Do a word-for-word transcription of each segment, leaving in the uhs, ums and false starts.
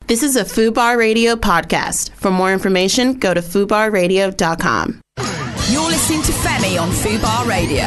This is a FUBAR Radio podcast. For more information, go to fubar radio dot com. You're listening to Femi on FUBAR Radio.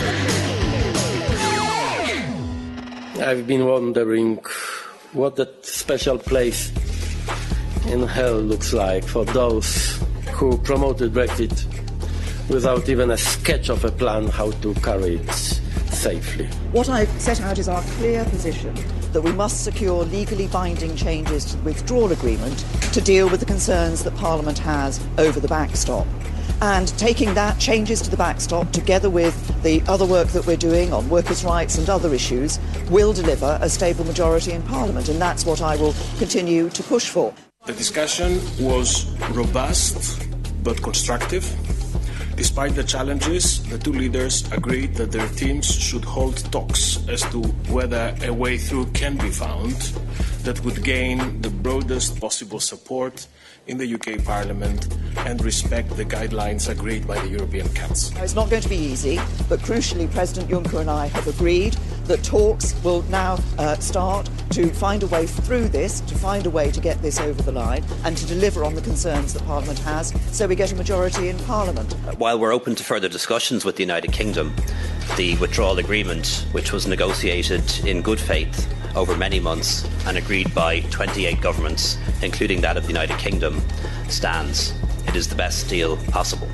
I've been wondering what that special place in hell looks like for those who promoted Brexit without even a sketch of a plan how to carry it safely. What I've set out is our clear position that we must secure legally binding changes to the withdrawal agreement to deal with the concerns that Parliament has over the backstop. And taking that, changes to the backstop, together with the other work that we're doing on workers' rights and other issues, will deliver a stable majority in Parliament. And that's what I will continue to push for. The discussion was robust but constructive. Despite the challenges, the two leaders agreed that their teams should hold talks as to whether a way through can be found that would gain the broadest possible support in the U K Parliament and respect the guidelines agreed by the European Council. It's not going to be easy, but crucially President Juncker and I have agreed that talks will now uh, start to find a way through this, to find a way to get this over the line and to deliver on the concerns that Parliament has, so we get a majority in Parliament. While we're open to further discussions with the United Kingdom, the withdrawal agreement, which was negotiated in good faith over many months and agreed by twenty-eight governments, including that of the United Kingdom, stands. It is the best deal possible.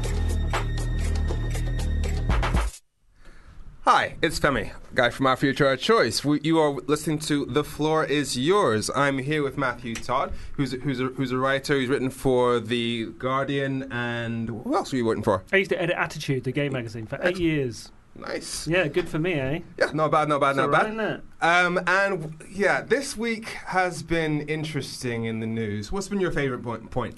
Hi, it's Femi, guy from Our Future, Our Choice. We, you are listening to The Floor Is Yours. I'm here with Matthew Todd, who's a, who's a, who's a writer. He's written for The Guardian and... Who else were you writing for? I used to edit Attitude, the gay magazine, for eight years. Nice. Yeah, good for me, eh? Yeah, not bad, not bad, That's not right, bad. Um, and, yeah, this week has been interesting in the news. What's been your favourite point? point?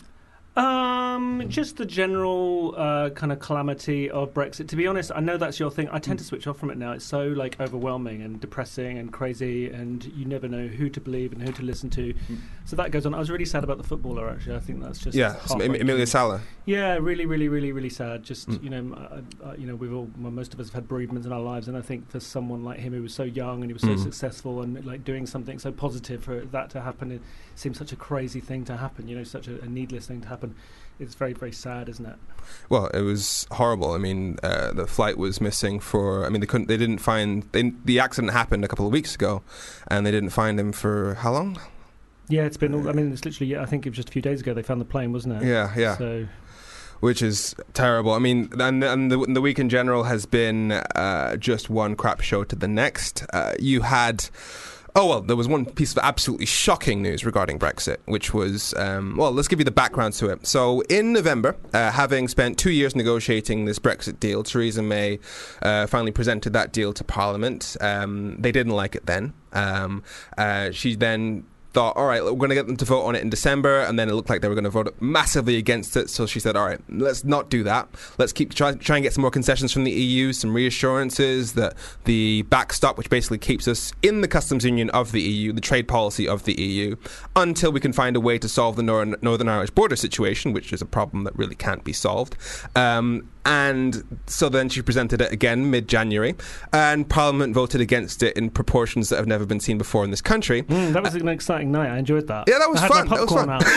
Um, just the general uh, kind of calamity of Brexit. To be honest, I know that's your thing. I tend to switch off from it now. It's so like overwhelming and depressing and crazy, and you never know who to believe and who to listen to. So that goes on. I was really sad about the footballer. Actually, I think that's just yeah, Emilia Sala. Yeah, really, really, really, really sad. Just mm. you know, uh, uh, you know, we've all well, most of us have had bereavements in our lives, and I think for someone like him who was so young and he was so mm. successful and like doing something so positive, for that to happen, it seems such a crazy thing to happen. You know, such a, a needless thing to happen. It's very, very sad, isn't it? Well, it was horrible. I mean, uh, the flight was missing for. I mean, they couldn't. They didn't find. They, the accident happened a couple of weeks ago, and they didn't find him for how long? Yeah, it's been. I mean, it's literally. I think it was just a few days ago they found the plane, wasn't it? Yeah, yeah. So. Which is terrible. I mean, and, and the, the week in general has been uh, just one crap show to the next. Uh, you had. Oh, well, there was one piece of absolutely shocking news regarding Brexit, which was, um, well, let's give you the background to it. So in November, uh, having spent two years negotiating this Brexit deal, Theresa May uh, finally presented that deal to Parliament. Um, they didn't like it then. Um, uh, she then thought, all right, we're going to get them to vote on it in December, and then it looked like they were going to vote massively against it. So she said, all right, let's not do that. Let's keep try, try and get some more concessions from the E U, some reassurances that the backstop, which basically keeps us in the customs union of the E U, the trade policy of the E U, until we can find a way to solve the Northern, Northern Irish border situation, which is a problem that really can't be solved. Um, And so then she presented it again mid-January, and Parliament voted against it in proportions that have never been seen before in this country. Mm, that was uh, an exciting night. I enjoyed that. Yeah, that was I had fun. My that was fun. Out.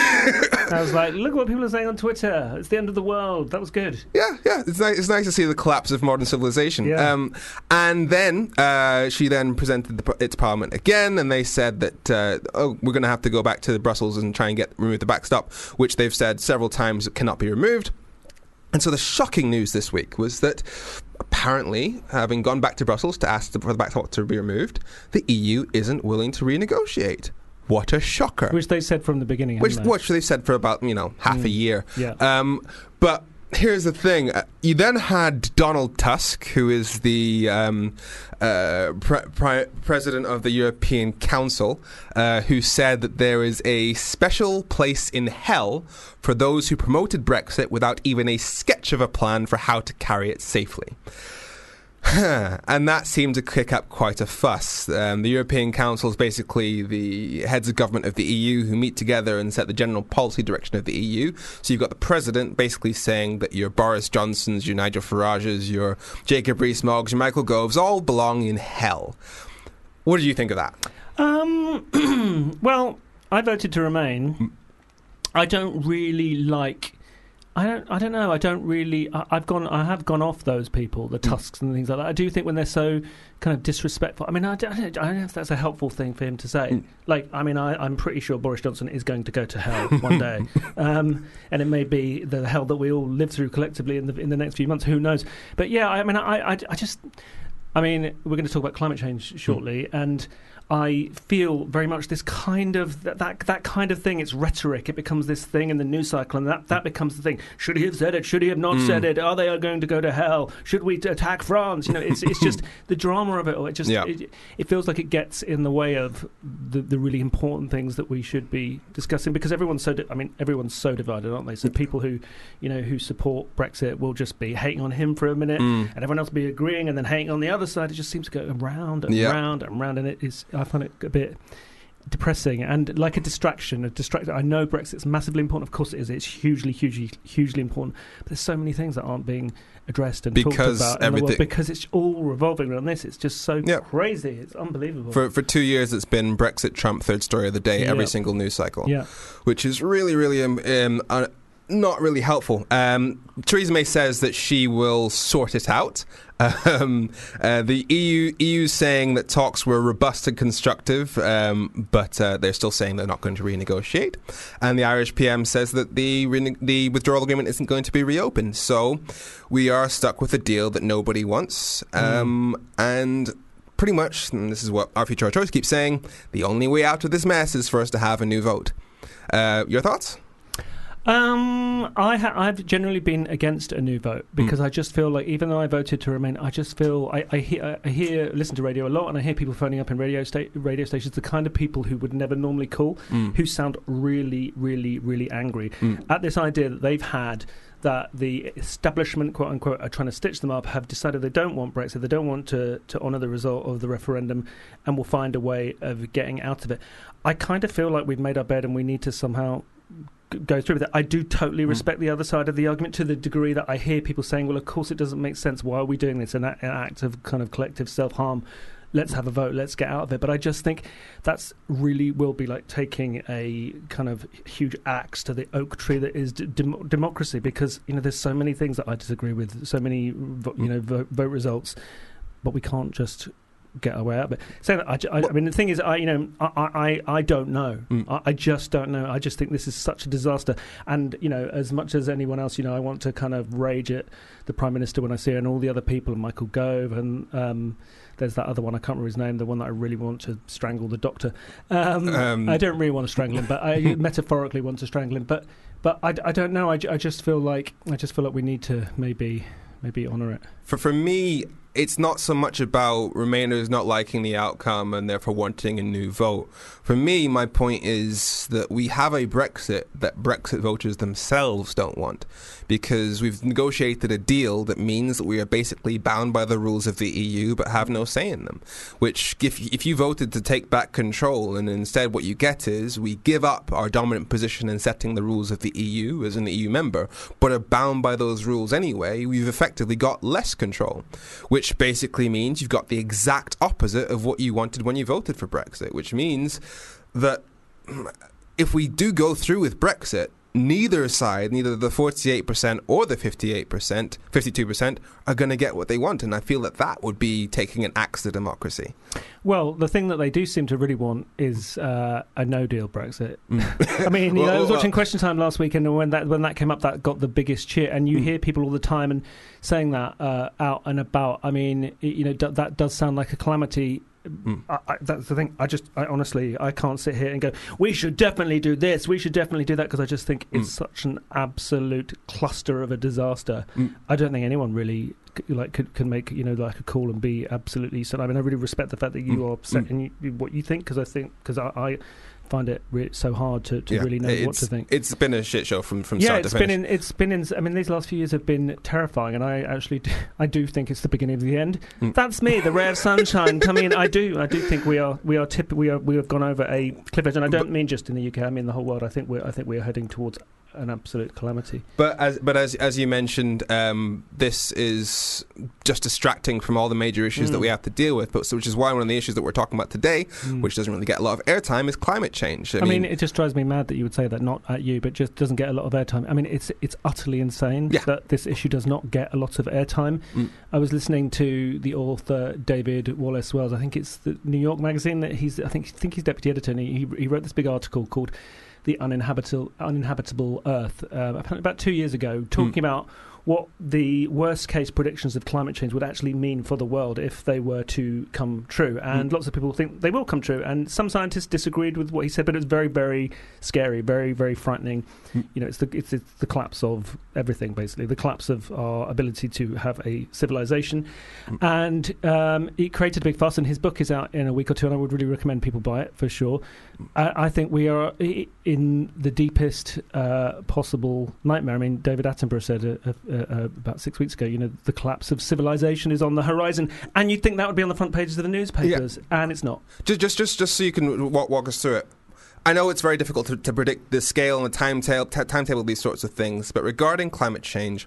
I was like, look what people are saying on Twitter. It's the end of the world. That was good. Yeah, yeah. It's nice. It's nice to see the collapse of modern civilization. Yeah. Um, and then uh, she then presented the, it to Parliament again, and they said that uh, oh, we're going to have to go back to Brussels and try and get remove the backstop, which they've said several times cannot be removed. And so the shocking news this week was that apparently, having gone back to Brussels to ask for the backstop to be removed, the E U isn't willing to renegotiate. What a shocker. Which they said from the beginning, Which, haven't they? which they said for about, you know, half mm. a year. Yeah. Um, but here's the thing. Uh, you then had Donald Tusk, who is the um, uh, pre- pre- president of the European Council, uh, who said that there is a special place in hell for those who promoted Brexit without even a sketch of a plan for how to carry it safely. And that seemed to kick up quite a fuss. Um, the European Council is basically the heads of government of the E U who meet together and set the general policy direction of the E U. So you've got the president basically saying that your Boris Johnsons, your Nigel Farages, your Jacob Rees-Moggs, your Michael Goves all belong in hell. What do you think of that? Um, well, I voted to remain. Mm. I don't really like. I don't. I don't know. I don't really. I, I've gone. I have gone off those people, the Tusks mm. and things like that. I do think when they're so kind of disrespectful. I mean, I don't, I don't, I don't know if that's a helpful thing for him to say. Mm. Like, I mean, I, I'm pretty sure Boris Johnson is going to go to hell one day, um, and it may be the hell that we all live through collectively in the in the next few months. Who knows? But yeah, I mean, I, I, I just. I mean, we're going to talk about climate change shortly, mm. and I feel very much this kind of that, that that kind of thing. It's rhetoric. It becomes this thing in the news cycle, and that, that becomes the thing. Should he have said it? Should he have not mm. said it? Are they going to go to hell? Should we attack France? You know, it's it's just the drama of it all. It just yeah. it, it feels like it gets in the way of the, the really important things that we should be discussing, because everyone's so. Di- I mean, everyone's so divided, aren't they? So people who you know who support Brexit will just be hating on him for a minute, mm. and everyone else will be agreeing, and then hating on the other side. It just seems to go around and yeah. around and around, and it is. I find it a bit depressing and like a distraction. A distraction. I know Brexit's massively important. Of course, it is. It's hugely, hugely, hugely important. But there's so many things that aren't being addressed and because talked about in the world because it's all revolving around this. It's just so yep. crazy. It's unbelievable. For for two years, it's been Brexit, Trump, third story of the day, yep. every single news cycle. Yeah, which is really, really um. um uh, not really helpful. Um, Theresa May says that she will sort it out. Um, uh, the E U E U's saying that talks were robust and constructive, um, but uh, they're still saying they're not going to renegotiate. And the Irish P M says that the rene- the withdrawal agreement isn't going to be reopened. So we are stuck with a deal that nobody wants. Um, mm. And pretty much, and this is what our Future Our Choice keeps saying, the only way out of this mess is for us to have a new vote. Uh, your thoughts? Um, I ha- I've generally been against a new vote because mm. I just feel like even though I voted to remain, I just feel I, I hear I hear listen to radio a lot, and I hear people phoning up in radio sta- radio stations, the kind of people who would never normally call, mm. who sound really, really, really angry mm. at this idea that they've had that the establishment, quote unquote, are trying to stitch them up, have decided they don't want Brexit, they don't want to, to honour the result of the referendum, and will find a way of getting out of it. I kind of feel like we've made our bed and we need to somehow go through with it. I do totally respect mm. the other side of the argument to the degree that I hear people saying, well, of course it doesn't make sense. Why are we doing this? An, a- an act of kind of collective self-harm. Let's have a vote. Let's get out of it. But I just think that's really will be like taking a kind of huge axe to the oak tree that is d- dem- democracy, because, you know, there's so many things that I disagree with, so many, vo- you know, vote, vote results, but we can't just get our way out of it. So I, I, I mean, the thing is, I you know, I I, I don't know. Mm. I, I just don't know. I just think this is such a disaster. And, you know, as much as anyone else, you know, I want to kind of rage at the Prime Minister when I see her and all the other people, and Michael Gove, and um, there's that other one, I can't remember his name, the one that I really want to strangle, the doctor. Um, um, I don't really want to strangle him, but I metaphorically want to strangle him. But but I, I don't know. I, I just feel like I just feel like we need to maybe maybe honour it. For for me, it's not so much about Remainers not liking the outcome and therefore wanting a new vote. For me, my point is that we have a Brexit that Brexit voters themselves don't want, because we've negotiated a deal that means that we are basically bound by the rules of the E U but have no say in them. Which, if, if you voted to take back control and instead what you get is we give up our dominant position in setting the rules of the E U as an E U member, but are bound by those rules anyway, we've effectively got less control. Which Which basically means you've got the exact opposite of what you wanted when you voted for Brexit, which means that if we do go through with Brexit, neither side, neither the forty-eight percent or the fifty-eight percent, fifty-two percent, are going to get what they want. And I feel that that would be taking an axe to democracy. Well, the thing that they do seem to really want is uh, a no-deal Brexit. Mm. I mean, you well, know, I was watching well, Question Time last weekend, and when that when that came up, that got the biggest cheer. And you mm. hear people all the time and saying that uh, out and about. I mean, you know, d- that does sound like a calamity. Mm. I, I, that's the thing. I just, I honestly, I can't sit here and go, we should definitely do this, we should definitely do that, because I just think mm. it's such an absolute cluster of a disaster. Mm. I don't think anyone really like could, can make, you know, like a call and be absolutely. So I mean, I really respect the fact that you mm. are upset mm. in you, what you think, because I think because I. I find it re- so hard to, to yeah, really know what to think. It's been a shit show from, from yeah, start to finish. Yeah, it's been in, it's been in, I mean, these last few years have been terrifying, and I actually do, I do think it's the beginning of the end. Mm. That's me, the ray of sunshine coming in. I do I do think we are we are tip, we are we have gone over a cliff edge, and I don't but, mean just in the U K, I mean the whole world. I think we're I think we are heading towards an absolute calamity. But as but as as you mentioned, um, this is just distracting from all the major issues mm. that we have to deal with. But so, which is why one of the issues that we're talking about today, mm. which doesn't really get a lot of airtime, is climate change. I, I mean, mean, it just drives me mad that you would say that, not at you, but just doesn't get a lot of airtime. I mean, it's it's utterly insane yeah. that this issue does not get a lot of airtime. Mm. I was listening to the author David Wallace Wells. I think it's the New York Magazine that he's. I think I think he's deputy editor, and he he wrote this big article called "The Uninhabitable Uninhabitable Earth" uh, about two years ago, talking mm. about what the worst case predictions of climate change would actually mean for the world if they were to come true. And mm. lots of people think they will come true. And some scientists disagreed with what he said, but it was very, very scary, very, very frightening. Mm. You know, it's the it's, it's the collapse of everything, basically, the collapse of our ability to have a civilization. Mm. And um, it created a big fuss, and his book is out in a week or two, and I would really recommend people buy it for sure. Mm. I, I think we are in the deepest uh, possible nightmare. I mean, David Attenborough said a, a, Uh, about six weeks ago, you know, the collapse of civilization is on the horizon, and you'd think that would be on the front pages of the newspapers, yeah. and it's not. Just, just, just, just so you can walk, walk us through it. I know it's very difficult to, to predict the scale and the timetable, t- timetable of these sorts of things, but regarding climate change,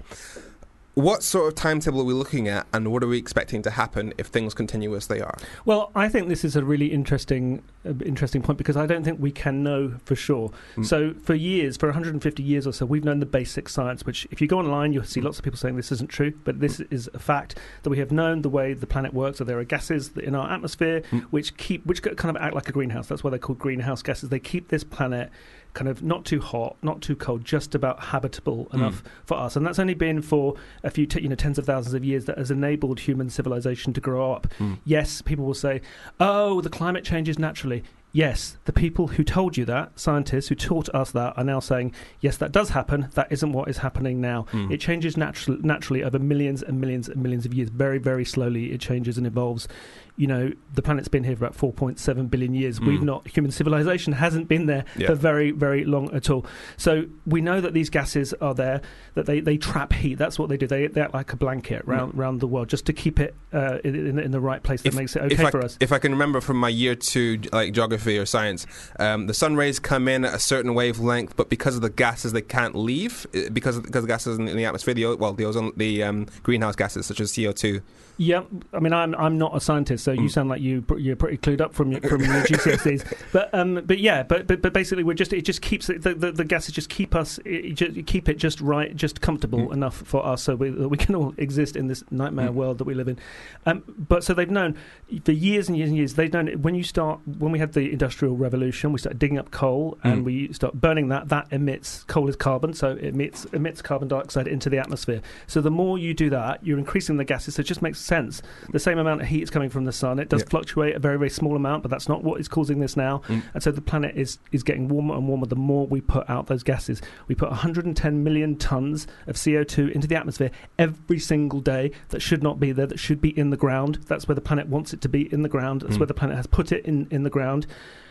what sort of timetable are we looking at, and what are we expecting to happen if things continue as they are? Well, I think this is a really interesting uh, interesting point, because I don't think we can know for sure. Mm. So for years, for one hundred fifty years or so, we've known the basic science, which if you go online, you'll see lots of people saying this isn't true, but this is a fact, that we have known the way the planet works, that there are gases in our atmosphere mm. which keep which kind of act like a greenhouse. That's why they're called greenhouse gases. They keep this planet kind of not too hot, not too cold, just about habitable enough mm. for us. And that's only been for a few, t- you know, tens of thousands of years that has enabled human civilization to grow up. Mm. Yes, people will say, oh, the climate changes naturally. Yes, the people who told you that, scientists who taught us that, are now saying, yes, that does happen. That isn't what is happening now. Mm. It changes natu- naturally over millions and millions and millions of years. Very, very slowly it changes and evolves. You know, the planet's been here for about four point seven billion years. Mm. We've not, human civilization hasn't been there yeah. for very, very long at all. So we know that these gases are there, that they, they trap heat. That's what they do. They, they act like a blanket round, mm. round the world, just to keep it uh, in, in the right place that if, makes it okay for I, us. If I can remember from my year two, like geography or science, um, the sun rays come in at a certain wavelength, but because of the gases, they can't leave, because of, because of the gases in, in the atmosphere, the, well, the ozone, the um, greenhouse gases, such as C O two. Yeah, I mean, I'm I'm not a scientist, so you mm. sound like you you're pretty clued up from your, from your G C S Es. But um, but yeah, but, but but basically, we're just it just keeps the the, the gases just keep us it just, keep it just right, just comfortable mm. enough for us, so we we can all exist in this nightmare mm. world that we live in. Um, but so they've known for years and years and years. They've known when you start when we had the Industrial Revolution, we started digging up coal mm. and we start burning that. That emits coal is carbon, so it emits emits carbon dioxide into the atmosphere. So the more you do that, you're increasing the gases. So it just makes sense. The same amount of heat is coming from the sun. It does yeah. fluctuate a very, very small amount, but that's not what is causing this now. Mm. And so the planet is, is getting warmer and warmer the more we put out those gases. We put one hundred ten million tons of C O two into the atmosphere every single day that should not be there, that should be in the ground. That's where the planet wants it to be, in the ground. That's mm. where the planet has put it in, in the ground.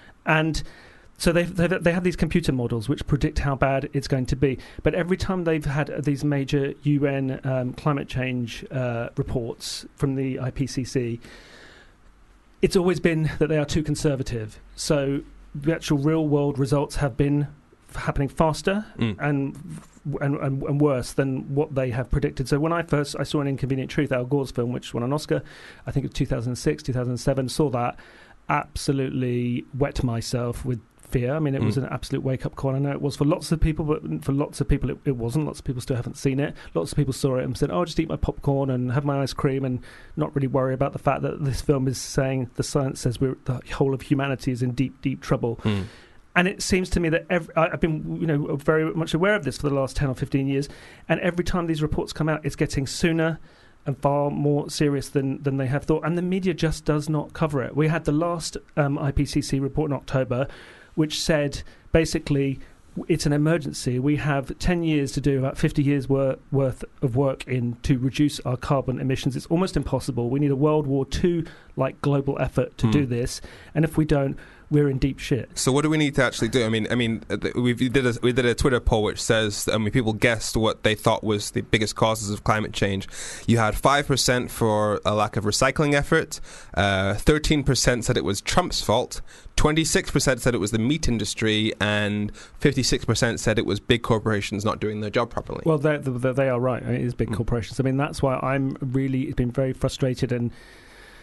And so they they have these computer models which predict how bad it's going to be. But every time they've had these major U N um, climate change uh, reports from the I P C C, it's always been that they are too conservative. So the actual real-world results have been f- happening faster mm. and, and, and and worse than what they have predicted. So when I first I saw An Inconvenient Truth, Al Gore's film, which won an Oscar, I think it was two thousand six, two thousand seven, saw that, absolutely wet myself with fear. I mean, it mm. was an absolute wake-up call. I know it was for lots of people, but for lots of people it, it wasn't. Lots of people still haven't seen it. Lots of people saw it and said, oh, I'll just eat my popcorn and have my ice cream and not really worry about the fact that this film is saying, the science says we're, the whole of humanity is in deep, deep trouble. Mm. And it seems to me that every, I've been, you know, very much aware of this for the last ten or fifteen years, and every time these reports come out, it's getting sooner and far more serious than, than they have thought. And the media just does not cover it. We had the last um, I P C C report in October, which said basically it's an emergency. We have ten years to do about fifty years wor- worth of work in to reduce our carbon emissions. It's almost impossible. We need a World War Two like global effort to mm. do this. And if we don't, we're in deep shit. So what do we need to actually do? I mean, I mean, we did a, we did a Twitter poll which says, I mean, people guessed what they thought was the biggest causes of climate change. You had five percent for a lack of recycling effort, uh, thirteen percent said it was Trump's fault, twenty-six percent said it was the meat industry, and fifty-six percent said it was big corporations not doing their job properly. Well, they they are right. It is big mm. corporations. I mean, that's why I'm really been very frustrated and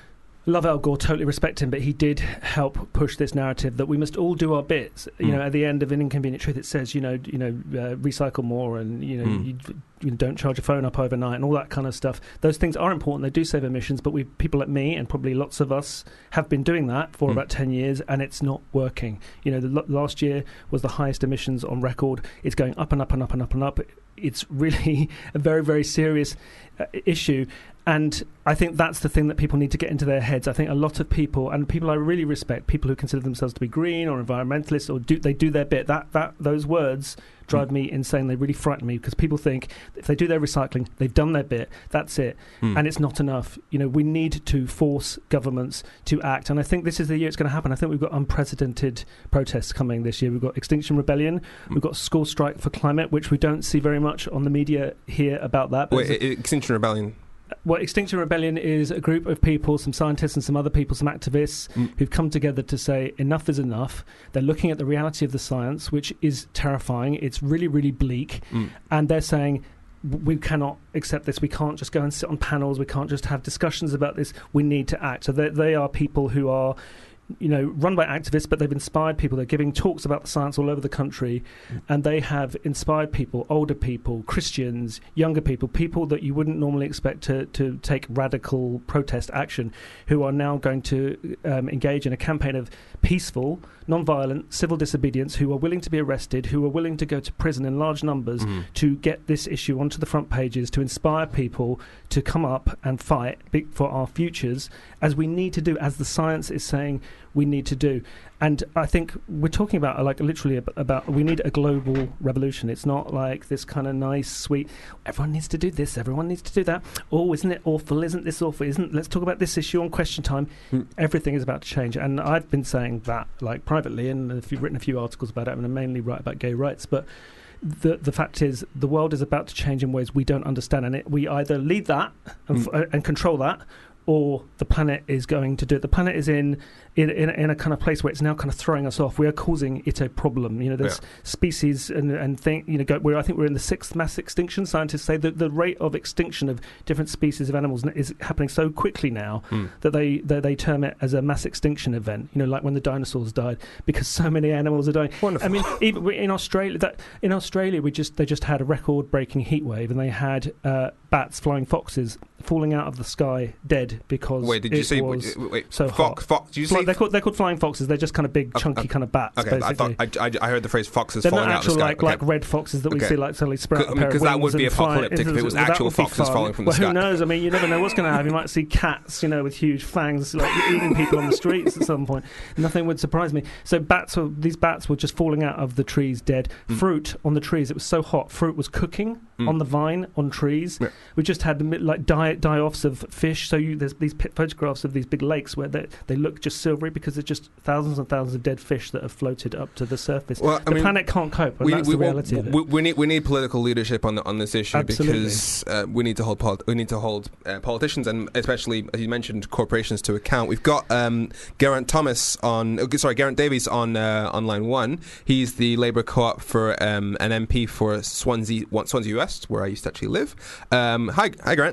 Love Al Gore, totally respect him, but he did help push this narrative that we must all do our bits. You mm. know, at the end of An Inconvenient Truth, it says, you know, you know, uh, recycle more, and you know, mm. you, you don't charge your phone up overnight, and all that kind of stuff. Those things are important; they do save emissions. But we, people like me, and probably lots of us, have been doing that for mm. about ten years, and it's not working. You know, the l- last year was the highest emissions on record. It's going up and up and up and up and up. It's really a very, very serious uh, issue. And I think that's the thing that people need to get into their heads. I think a lot of people, and people I really respect, people who consider themselves to be green or environmentalists, or do they do their bit. That that those words drive mm. me insane. They really frighten me, because people think if they do their recycling, they've done their bit. That's it, mm. and it's not enough. You know, we need to force governments to act, and I think this is the year it's going to happen. I think we've got unprecedented protests coming this year. We've got Extinction Rebellion, mm. we've got School Strike for Climate, which we don't see very much on the media here about that. Wait, Extinction Rebellion. Well, Extinction Rebellion is a group of people, some scientists and some other people, some activists, mm. who've come together to say enough is enough. They're looking at the reality of the science, which is terrifying. It's really, really bleak. Mm. And they're saying, we cannot accept this. We can't just go and sit on panels. We can't just have discussions about this. We need to act. So they, they are people who are, you know, run by activists, but they've inspired people. They're giving talks about the science all over the country, mm. and they have inspired people, older people, Christians, younger people, people that you wouldn't normally expect to, to take radical protest action, who are now going to um, engage in a campaign of peaceful, non-violent civil disobedience, who are willing to be arrested, who are willing to go to prison in large numbers mm. to get this issue onto the front pages, to inspire people to come up and fight for our futures, as we need to do, as the science is saying we need to do. And I think we're talking about, like, literally about, about we need a global revolution. It's not like this kind of nice, sweet, everyone needs to do this, everyone needs to do that. Oh, isn't it awful? Isn't this awful? Isn't let's talk about this issue on Question Time. Mm. Everything is about to change. And I've been saying that, like, privately, and if you've written a few articles about it, and I mainly write about gay rights, but the the fact is the world is about to change in ways we don't understand, and it, we either lead that and, mm. f- and control that, or the planet is going to do it. The planet is in in, in in a kind of place where it's now kind of throwing us off. We are causing it a problem. You know, there's yeah. species and and thing. You know, go, we're, I think we're in the sixth mass extinction. Scientists say that the rate of extinction of different species of animals is happening so quickly now mm. that they that they term it as a mass extinction event. You know, like when the dinosaurs died, because so many animals are dying. Wonderful. I mean, even in Australia, that in Australia, we just they just had a record-breaking heat wave, and they had uh, bats, flying foxes, falling out of the sky dead because wait, did it you say was wait, wait, so fox, hot. Fox? Did you say they're called, they're called flying foxes. They're just kind of big, chunky uh, uh, kind of bats. Okay, basically. I thought I, I, I heard the phrase foxes they're falling not actual, out of the sky. Like, okay. like red foxes that we okay. see like suddenly sprout a pair of wings. Because that would be apocalyptic if it was well, actual foxes falling from the well, sky. Who knows? I mean, you never know what's going to happen. You might see cats, you know, with huge fangs, like eating people on the streets at some point. Nothing would surprise me. So bats, were, these bats were just falling out of the trees dead. Mm. Fruit on the trees. It was so hot. Fruit was cooking mm. on the vine on trees. Yeah. We just had like die die offs of fish. So you, there's these photographs of these big lakes where they, they look just silvery because there's just thousands and thousands of dead fish that have floated up to the surface. Well, the mean, planet can't cope, and we, that's we, the reality we, of it. We, we need we need political leadership on the, on this issue. Absolutely. Because uh, we need to hold poli- we need to hold uh, politicians and especially, as you mentioned, corporations to account. We've got um, Geraint Thomas on uh, sorry Geraint Davies on uh, on line one. He's the Labour co-op for um, an M P for Swansea Swansea West, where I used to actually live. Um, hi, hi, Geraint.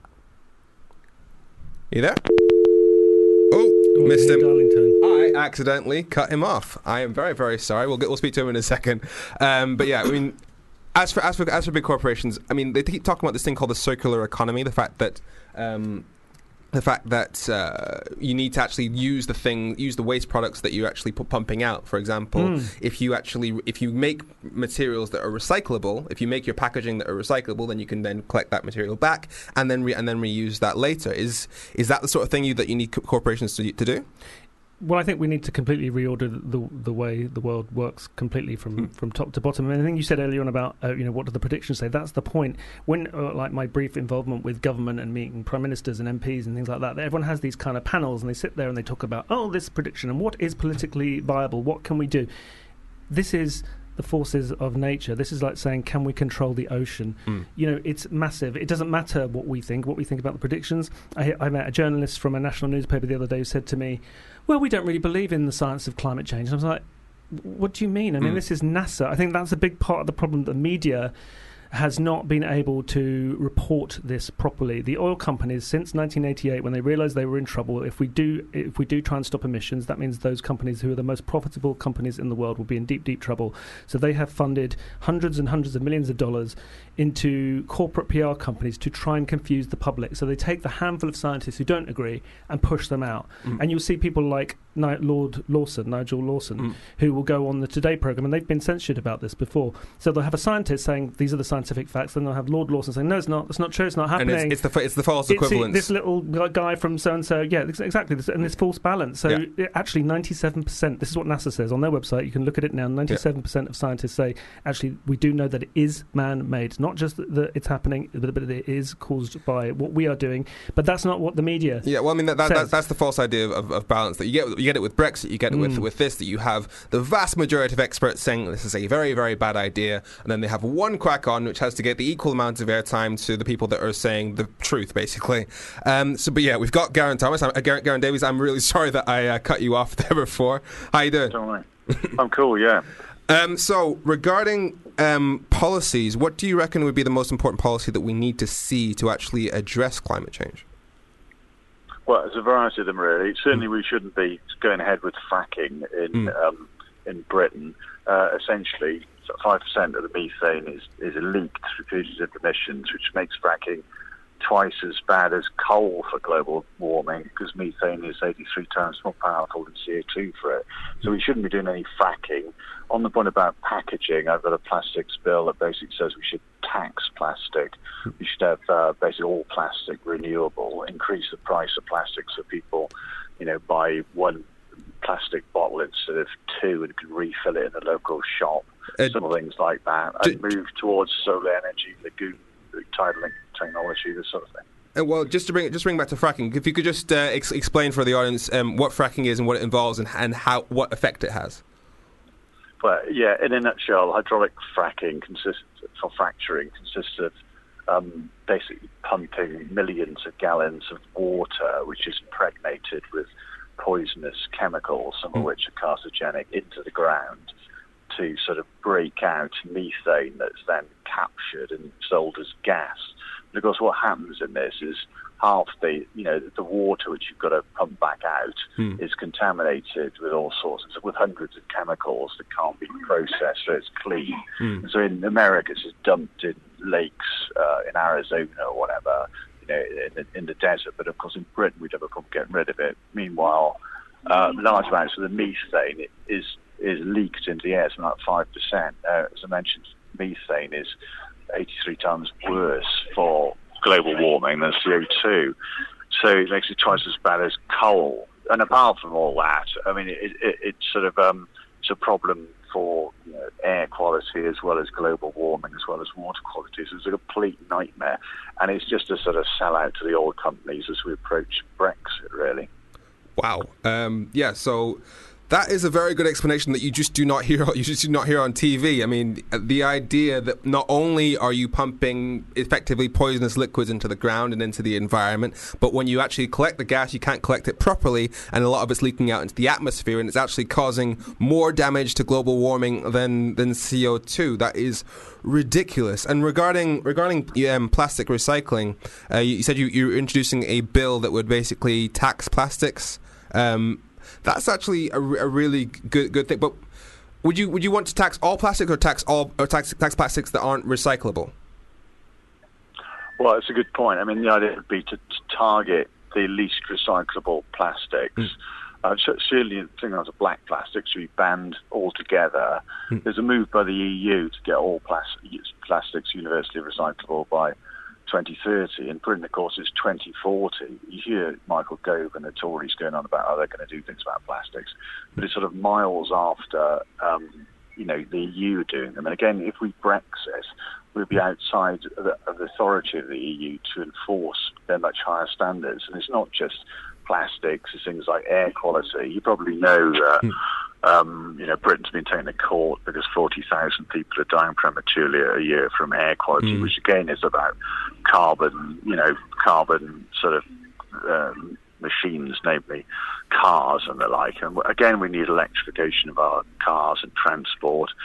You there? Oh, oh missed him. Darlington. I accidentally cut him off. I am very, very sorry. We'll get, we'll speak to him in a second. Um, but yeah, I mean, as for as for as for big corporations, I mean, they keep talking about this thing called the circular economy. The fact that um, the fact that uh, you need to actually use the thing, use the waste products that you're actually pu- pumping out. For example, mm. if you actually if you make materials that are recyclable, if you make your packaging that are recyclable, then you can then collect that material back and then re- and then reuse that later. Is is that the sort of thing you, that you need co- corporations to to do? Well, I think we need to completely reorder the the way the world works completely from, mm. from top to bottom. And I think you said earlier on about uh, you know what do the predictions say? That's the point. When uh, like my brief involvement with government and meeting prime ministers and M Ps and things like that, everyone has these kind of panels and they sit there and they talk about oh this prediction and what is politically viable, what can we do? This is the forces of nature. This is like saying, can we control the ocean? Mm. You know, it's massive. It doesn't matter what we think, what we think about the predictions. I, I met a journalist from a national newspaper the other day who said to me, well, we don't really believe in the science of climate change. And I was like, what do you mean? I mean, mm. this is NASA. I think that's a big part of the problem. The media has not been able to report this properly. The oil companies, since nineteen eighty-eight, when they realised they were in trouble, if we do if we do try and stop emissions, that means those companies who are the most profitable companies in the world will be in deep, deep trouble. So they have funded hundreds and hundreds of millions of dollars into corporate P R companies to try and confuse the public. So they take the handful of scientists who don't agree and push them out. Mm. And you'll see people like Ni- Lord Lawson, Nigel Lawson, mm. who will go on the Today programme, and they've been censured about this before. So they'll have a scientist saying, these are the scientific facts, then they'll have Lord Lawson saying, no, it's not, it's not true, it's not happening. And it's, it's, the, it's the false it's equivalence. This little guy from so-and-so, yeah, exactly, this, and this false balance. So yeah. it, actually ninety-seven percent, this is what NASA says on their website, you can look at it now, ninety-seven percent yeah. of scientists say, actually, we do know that it is man-made, not just that, that it's happening, but that it is caused by what we are doing, but that's not what the media Yeah, well, I mean, that, that, that, that's the false idea of, of balance, that you get you get it with Brexit, you get it mm. with, with this, that you have the vast majority of experts saying this is a very, very bad idea, and then they have one quack on which has to get the equal amount of airtime to the people that are saying the truth, basically. Um, so, but yeah, we've got Garen Thomas, uh, Garen, Garen Davies. I'm really sorry that I uh, cut you off there before. How you doing? Don't worry. I'm cool, yeah. Um, so, regarding um, policies, what do you reckon would be the most important policy that we need to see to actually address climate change? Well, there's a variety of them, really. Certainly, mm. we shouldn't be going ahead with fracking in mm. um, in Britain. Uh, essentially, five percent of the methane is, is leaked through fugitive emissions, which makes fracking twice as bad as coal for global warming, because methane is eighty-three times more powerful than C O two for it. So we shouldn't be doing any fracking. On the point about packaging, I've got a plastics bill that basically says we should tax plastic. We should have uh, basically all plastic renewable, increase the price of plastic so people, you know, buy one plastic bottle instead of two and can refill it in the local shop. Uh, Some things like that. And d- move towards solar energy, lagoon, tidal technology, this sort of thing. Uh, well, just to bring it, just bring back to fracking, if you could just uh, ex- explain for the audience um, what fracking is and what it involves and, and how what effect it has. Well, yeah, in a nutshell, hydraulic fracking consists for fracturing consists of um, basically pumping millions of gallons of water, which is impregnated with poisonous chemicals, some of which are carcinogenic, into the ground to sort of break out methane that's then captured and sold as gas. Because what happens in this is half the, you know, the water which you've got to pump back out hmm. is contaminated with all sorts of, with hundreds of chemicals that can't be processed, so it's clean. Hmm. So in America, it's just dumped in lakes uh, in Arizona or whatever, you know, in the, in the desert. But of course, in Britain, we'd have a problem getting rid of it. Meanwhile, uh, large amounts of the methane is is leaked into the air, something like five percent. Uh, as I mentioned, methane is eighty-three times worse for global warming than C O two. So it makes it twice as bad as coal. And apart from all that, I mean, it, it, it's sort of um, it's a problem for, you know, air quality as well as global warming as well as water quality. So it's a complete nightmare. And it's just a sort of sellout to the oil companies as we approach Brexit, really. Wow. Um, yeah, so that is a very good explanation that you just do not hear. You just do not hear on T V. I mean, the idea that not only are you pumping effectively poisonous liquids into the ground and into the environment, but when you actually collect the gas, you can't collect it properly, and a lot of it's leaking out into the atmosphere, and it's actually causing more damage to global warming than than C O two. That is ridiculous. And regarding regarding um, plastic recycling, uh, you, you said you, you're introducing a bill that would basically tax plastics. Um, That's actually a, a really good good thing. But would you would you want to tax all plastics or tax all or tax tax plastics that aren't recyclable? Well, it's a good point. I mean, the idea would be to, to target the least recyclable plastics. Mm. Uh, so certainly, things like black plastics should be banned altogether. Mm. There's a move by the E U to get all plas- plastics universally recyclable by twenty thirty. In Britain, of course, it's twenty forty. You hear Michael Gove and the Tories going on about how they're going to do things about plastics, but it's sort of miles after, um, you know, the E U doing them. And again, if we Brexit, we'll be outside of the, of the authority of the E U to enforce their much higher standards. And it's not just plastics, it's things like air quality. You probably know that Um, you know, Britain's been taken to court because forty thousand people are dying prematurely a year from air quality, mm. which again is about carbon, you know, carbon sort of um, machines, namely cars and the like. And again, we need electrification of our cars and transport.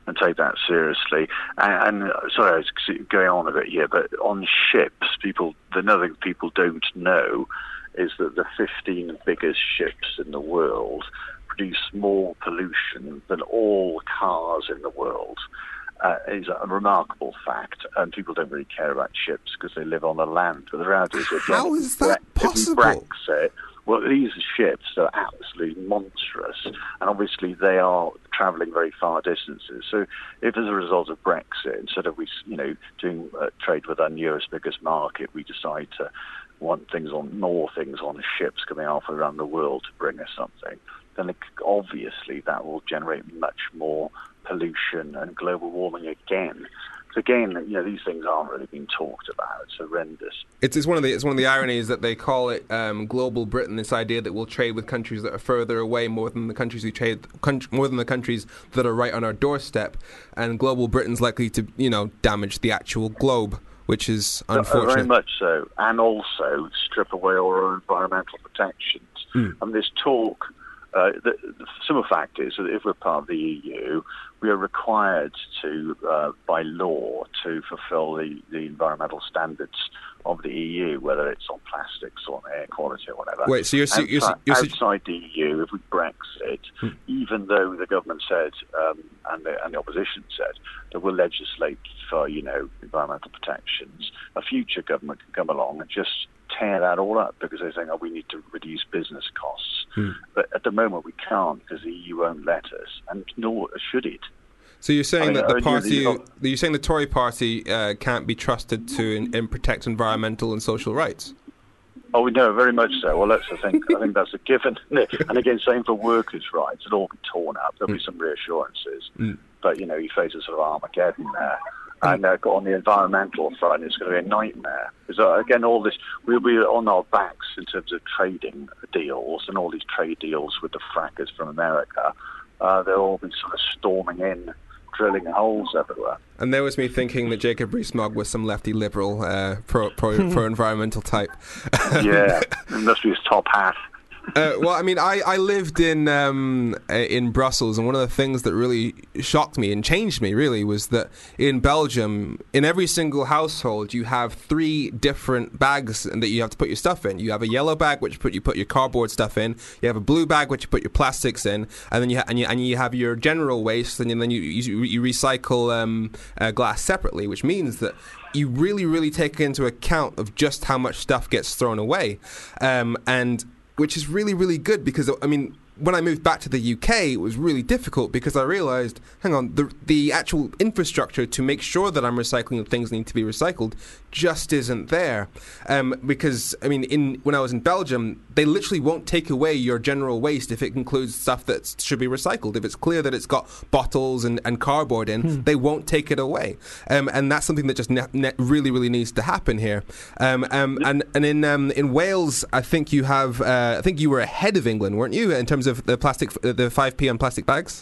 and take that seriously. And, and sorry, I was going on a bit here, but on ships, people, another thing people don't know is that the fifteen biggest ships in the world produce more pollution than all cars in the world. Uh, is a remarkable fact, and people don't really care about ships because they live on the land. But the reality is, again, how is that Bre- possible? Brexit, well, these ships are absolutely monstrous, and obviously they are travelling very far distances. So, if as a result of Brexit, instead of we, you know, doing uh, trade with our nearest, biggest market, we decide to want things on more things on ships coming off around the world to bring us something, then it, obviously that will generate much more pollution and global warming again. So again, you know, these things aren't really being talked about. It's horrendous. It's, it's one of the it's one of the ironies that they call it um, global Britain. This idea that we'll trade with countries that are further away more than the countries we trade country, more than the countries that are right on our doorstep, and global Britain's likely to, you know, damage the actual globe, which is unfortunate. Very much so, and also strip away all our environmental protections. Mm. And this talk. Uh, the, the simple fact is that if we're part of the E U, we are required to, uh, by law, to fulfil the, the environmental standards of the E U, whether it's on plastics or on air quality or whatever. Wait, so you're, outside, you're, you're, you're outside the E U, if we Brexit, hmm. even though the government said um, and, the, and the opposition said that we'll legislate for, you know, environmental protections, a future government can come along and just tear that all up because they're saying, oh, we need to reduce business costs. Hmm. But at the moment we can't because the E U won't let us, and nor should it. So you're saying I mean, that the party, you, you're saying the Tory party uh, can't be trusted to in, in protect environmental and social rights? Oh, we know, very much so. Well, that's the thing. I think that's a given. And again, same for workers' rights. It'll all be torn up. There'll mm. be some reassurances. Mm. But, you know, you face a sort of Armageddon there. And uh, on the environmental front, it's going to be a nightmare. Because, uh, again, all this, we'll be on our backs in terms of trading deals and all these trade deals with the frackers from America. Uh, they'll all be sort of storming in, drilling holes everywhere. And there was me thinking that Jacob Rees-Mogg was some lefty liberal, uh, pro, pro, pro-environmental type. Yeah, it must be his top hat. Uh, well, I mean, I, I lived in um, in Brussels, and one of the things that really shocked me and changed me, really, was that in Belgium, in every single household, you have three different bags that you have to put your stuff in. You have a yellow bag, which put you put your cardboard stuff in. You have a blue bag, which you put your plastics in, and then you ha- and you and you have your general waste, and then you you, you recycle um, uh, glass separately, which means that you really, really take into account of just how much stuff gets thrown away, um, and which is really, really good because, I mean, when I moved back to the U K, it was really difficult because I realised, hang on, the the actual infrastructure to make sure that I'm recycling the things that need to be recycled just isn't there. Um, because, I mean, in when I was in Belgium, they literally won't take away your general waste if it includes stuff that should be recycled. If it's clear that it's got bottles and, and cardboard in, hmm. they won't take it away. Um, and that's something that just ne- ne- really, really needs to happen here. Um, um, and and in um, in Wales, I think you have, uh, I think you were ahead of England, weren't you, in terms of the plastic, the five p on plastic bags?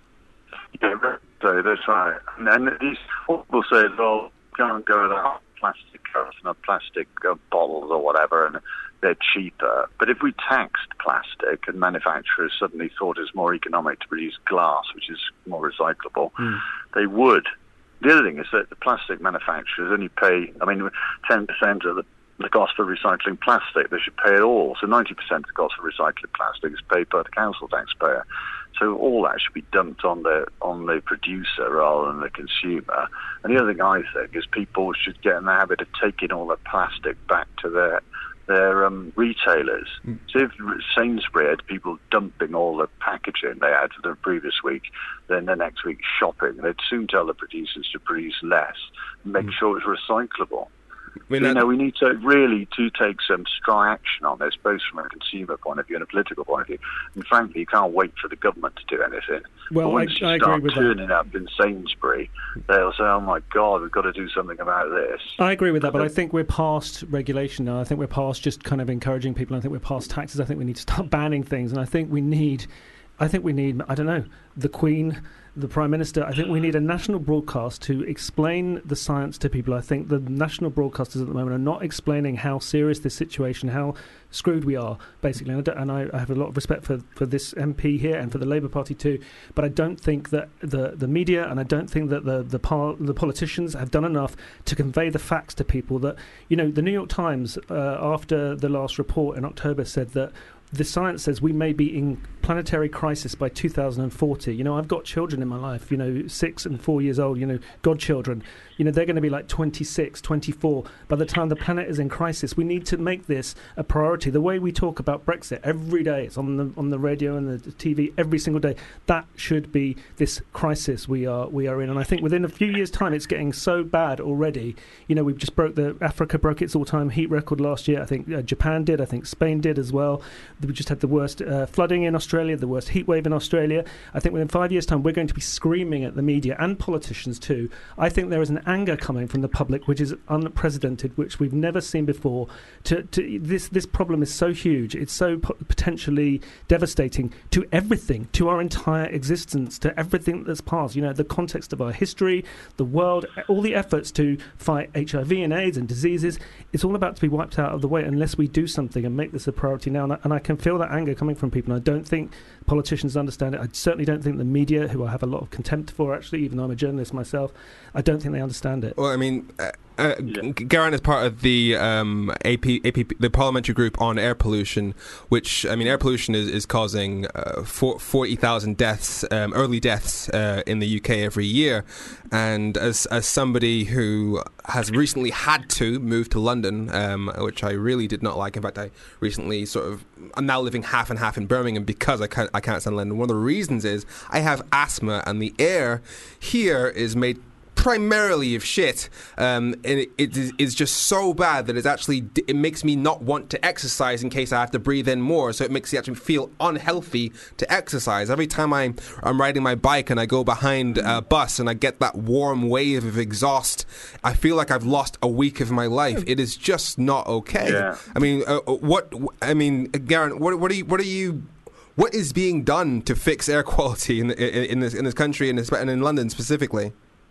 Yeah, so that's right. And, and these people say, well, can't go without plastic cups and plastic uh, bottles or whatever, and they're cheaper. But if we taxed plastic and manufacturers suddenly thought it's more economic to produce glass, which is more recyclable, mm. they would. The other thing is that the plastic manufacturers only pay, I mean, ten percent of the the cost for recycling plastic. They should pay it all. So ninety percent of the cost for recycling plastic is paid by the council taxpayer. So all that should be dumped on the on the producer rather than the consumer. And the other thing I think is people should get in the habit of taking all the plastic back to their their um, retailers. Mm. So if Sainsbury had people dumping all the packaging they had for the previous week, then the next week shopping, they'd soon tell the producers to produce less and make mm. sure it's recyclable. I mean, you know, we need to really to take some strong action on this, both from a consumer point of view and a political point of view. And frankly, you can't wait for the government to do anything. Well, but once I, I you start agree with turning that. up in Sainsbury, they'll say, "Oh my God, we've got to do something about this." I agree with that, but I think we're past regulation now. I think we're past just kind of encouraging people. I think we're past taxes. I think we need to start banning things, and I think we need I think we need, I don't know, the Queen, the Prime Minister. I think we need a national broadcast to explain the science to people. I think the national broadcasters at the moment are not explaining how serious this situation, how screwed we are, basically. And I, don't, and I, I have a lot of respect for, for this M P here and for the Labour Party too. But I don't think that the, the media and I don't think that the the, par, the politicians have done enough to convey the facts to people. That, you know, the New York Times, uh, after the last report in October, said that the science says we may be in planetary crisis by two thousand forty. You know, I've got children in my life, you know, six and four years old, you know, godchildren. You know, they're going to be like twenty-six, twenty-four by the time the planet is in crisis. We need to make this a priority. The way we talk about Brexit every day, it's on the on the radio and the T V every single day. That should be this crisis we are we are in. And I think within a few years' time, it's getting so bad already. You know, we've just broke the Africa broke its all-time heat record last year. I think uh, Japan did. I think Spain did as well. We just had the worst uh, flooding in Australia, the worst heat wave in Australia. I think within five years' time, we're going to be screaming at the media and politicians too. I think there is an anger coming from the public, which is unprecedented, which we've never seen before. To, to this, this problem is so huge. It's so po- potentially devastating to everything, to our entire existence, to everything that's passed. You know, the context of our history, the world, all the efforts to fight H I V and AIDS and diseases. It's all about to be wiped out of the way unless we do something and make this a priority now. And I, and I can feel that anger coming from people. And I don't think politicians understand it. I certainly don't think the media, who I have a lot of contempt for, actually, even though I'm a journalist myself, I don't think they understand it. Well, I mean, uh, uh, yeah. Geraint is part of the um, A P, A P, the parliamentary group on air pollution, which, I mean, air pollution is, is causing uh, forty thousand deaths, um, early deaths uh, in the U K every year. And as as somebody who has recently had to move to London, um, which I really did not like. In fact, I recently sort of, I'm now living half and half in Birmingham because I can't, I can't stand London. One of the reasons is I have asthma, and the air here is made primarily of shit, um, and it, it is it's just so bad that it's actually, it makes me not want to exercise in case I have to breathe in more, so it makes me actually feel unhealthy to exercise. Every time I'm, I'm riding my bike and I go behind a bus and I get that warm wave of exhaust, I feel like I've lost a week of my life. It is just not okay. Yeah. I mean, uh, what, I mean, Geraint, what, what are you, what are you, what is being done to fix air quality in, in, in this in this country and in London specifically?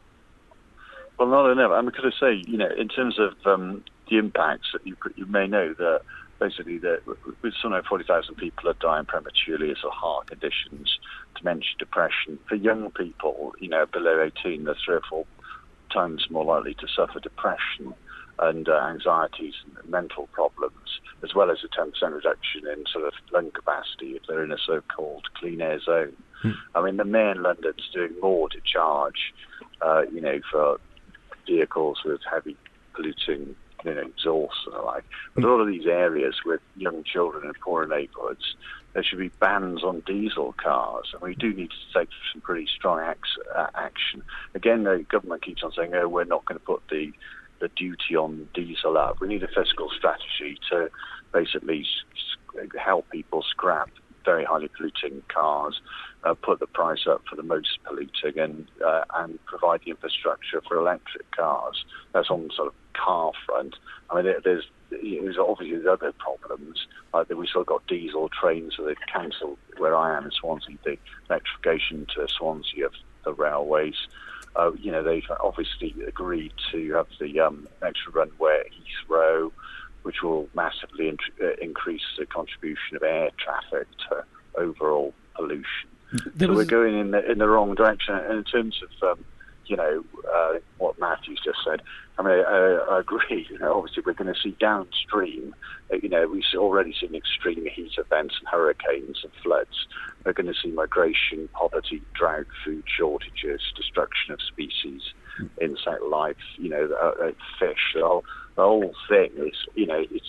Well, not enough. I'm going to say, you know, in terms of um, the impacts, that you you may know that basically that with some forty thousand people are dying prematurely as of heart conditions, dementia, depression. For young people, you know, below eighteen, they're three or four times more likely to suffer depression and uh, anxieties and mental problems, as well as a ten percent reduction in sort of lung capacity if they're in a so-called clean air zone. Hmm. I mean, the mayor in London's doing more to charge, uh, you know, for vehicles with heavy polluting, you know, exhaust and the like. But a lot of these areas with young children in poorer neighbourhoods, there should be bans on diesel cars, and we do need to take some pretty strong ac- uh, action. Again, the government keeps on saying, oh, we're not going to put the, the duty on diesel up. We need a fiscal strategy to basically s- help people scrap very highly polluting cars, uh, put the price up for the most polluting, and uh, and provide the infrastructure for electric cars. That's on the sort of car front. I mean, there's, there's obviously there's other problems. Like that, we still got diesel trains, so they've cancelled where I am in Swansea the electrification to Swansea of the railways. Uh, you know, they've obviously agreed to have the um, extra runway at Heathrow, which will massively in- uh, increase the contribution of air traffic to overall pollution. There so we're going in the, in the wrong direction. And in terms of, um, you know, uh, what Matthew's just said, I mean, I, I agree. You know, obviously, we're going to see downstream, uh, you know, we've already seen extreme heat events and hurricanes and floods. We're going to see migration, poverty, drought, food shortages, destruction of species, insect life, you know, uh, uh, fish. The whole, the whole thing is, you know, it's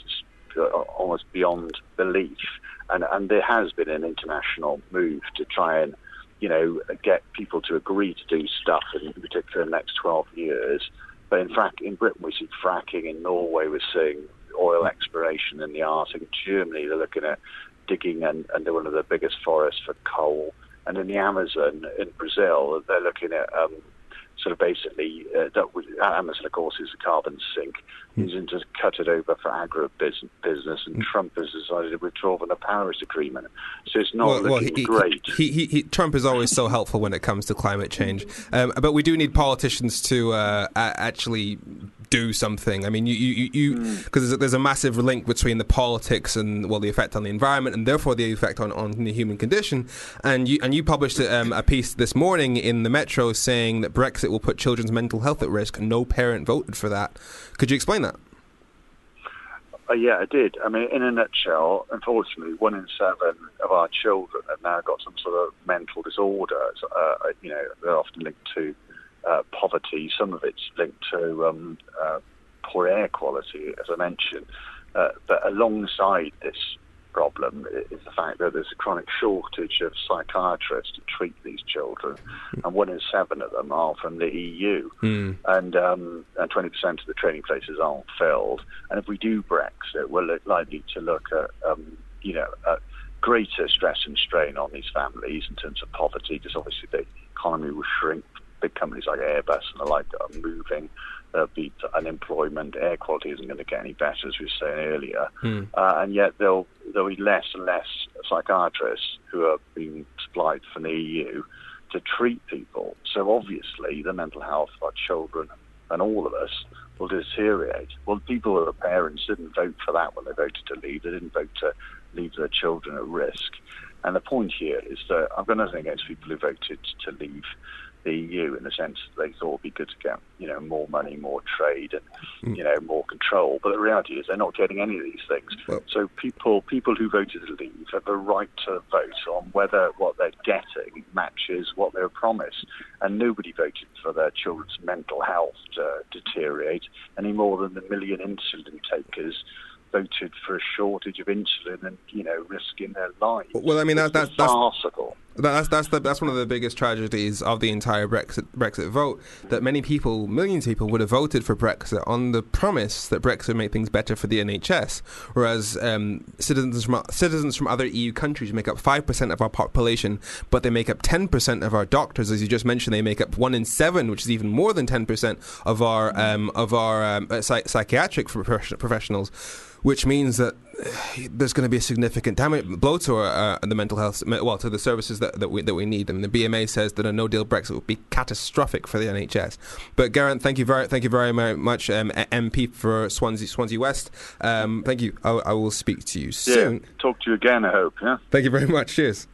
almost beyond belief. And, and there has been an international move to try and, you know, get people to agree to do stuff, in particular in the next twelve years. But in fact, in Britain, we see fracking. In Norway, we're seeing oil exploration in the Arctic. In Germany, they're looking at digging and, and they're one of the biggest forests for coal. And in the Amazon, in Brazil, they're looking at um, sort of basically, uh, that was, Amazon, of course, is a carbon sink. He's mm. to cut it over for agribusiness, and mm. Trump has decided to withdraw from the Paris Agreement. So it's not well, looking well, he, great. He, he, he, Trump is always so helpful when it comes to climate change. Um, but we do need politicians to uh, actually do something. I mean, you, you, you, because mm. there's, there's a massive link between the politics and, well, the effect on the environment, and therefore the effect on, on the human condition. And you, and you published um, a piece this morning in the Metro saying that Brexit will put children's mental health at risk. No parent voted for that. Could you explain that? Uh, yeah, I did. I mean, in a nutshell, unfortunately, one in seven of our children have now got some sort of mental disorder. Uh, you know, they're often linked to uh, poverty. Some of it's linked to um, uh, poor air quality, as I mentioned. Uh, but alongside this problem is the fact that there's a chronic shortage of psychiatrists to treat these children, and one in seven of them are from the E U, mm. and um, and twenty percent of the training places aren't filled. And if we do Brexit, we're likely to look at um, you know at greater stress and strain on these families in terms of poverty, because obviously the economy will shrink. Big companies like Airbus and the like are moving. There'll be unemployment, air quality isn't going to get any better, as we were saying earlier, mm. uh, and yet there'll there'll be less and less psychiatrists who are being supplied from the E U to treat people. So obviously the mental health of our children and all of us will deteriorate. Well, people who are parents didn't vote for that when they voted to leave. They didn't vote to leave their children at risk. And the point here is that I've got nothing against people who voted to leave the E U in the sense that they thought it would be good to get, you know, more money, more trade, and, you know, more control. But the reality is they're not getting any of these things. Well, so people people who voted to leave have the right to vote on whether what they're getting matches what they were promised. And nobody voted for their children's mental health to deteriorate any more than the million insulin takers voted for a shortage of insulin and, you know, risking their lives. Well, I mean, that, that, that's farcical. That's that's the, that's one of the biggest tragedies of the entire Brexit Brexit vote. That many people, millions of people, would have voted for Brexit on the promise that Brexit would make things better for the N H S, whereas um, citizens from citizens from other E U countries make up five percent of our population, but they make up ten percent of our doctors, as you just mentioned. They make up one in seven, which is even more than ten percent of our um, of our um, psych- psychiatric professionals. Which means that there's going to be a significant damage blow to our, uh, the mental health, well, to the services that, that we that we need. I mean, the B M A says that a no-deal Brexit would be catastrophic for the N H S. But Geraint, thank you very, thank you very much, um, M P for Swansea, Swansea West. Um, thank you. I, I will speak to you soon. Yeah, talk to you again, I hope. Yeah. Thank you very much. Cheers.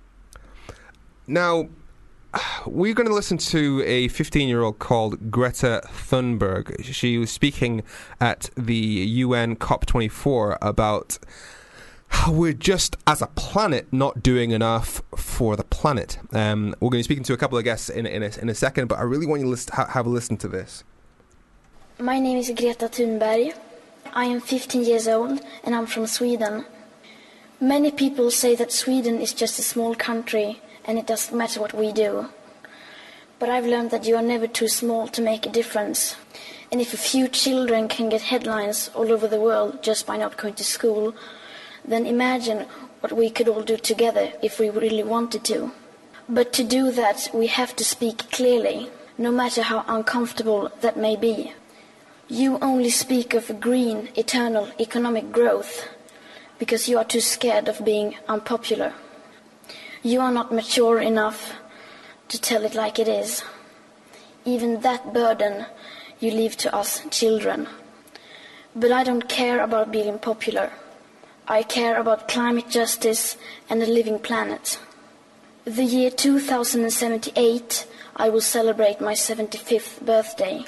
Now, we're going to listen to a fifteen-year-old called Greta Thunberg. She was speaking at the U N COP twenty-four about how we're just, as a planet, not doing enough for the planet. Um, we're going to be speaking to a couple of guests in, in, a, in a second, but I really want you to listen, ha- have a listen to this. My name is Greta Thunberg. I am fifteen years old, and I'm from Sweden. Many people say that Sweden is just a small country, and it doesn't matter what we do. But I've learned that you are never too small to make a difference. And if a few children can get headlines all over the world just by not going to school, then imagine what we could all do together if we really wanted to. But to do that, we have to speak clearly, no matter how uncomfortable that may be. You only speak of green, eternal economic growth because you are too scared of being unpopular. You are not mature enough to tell it like it is. Even that burden you leave to us children. But I don't care about being popular. I care about climate justice and a living planet. The year two thousand seventy-eight, I will celebrate my seventy-fifth birthday.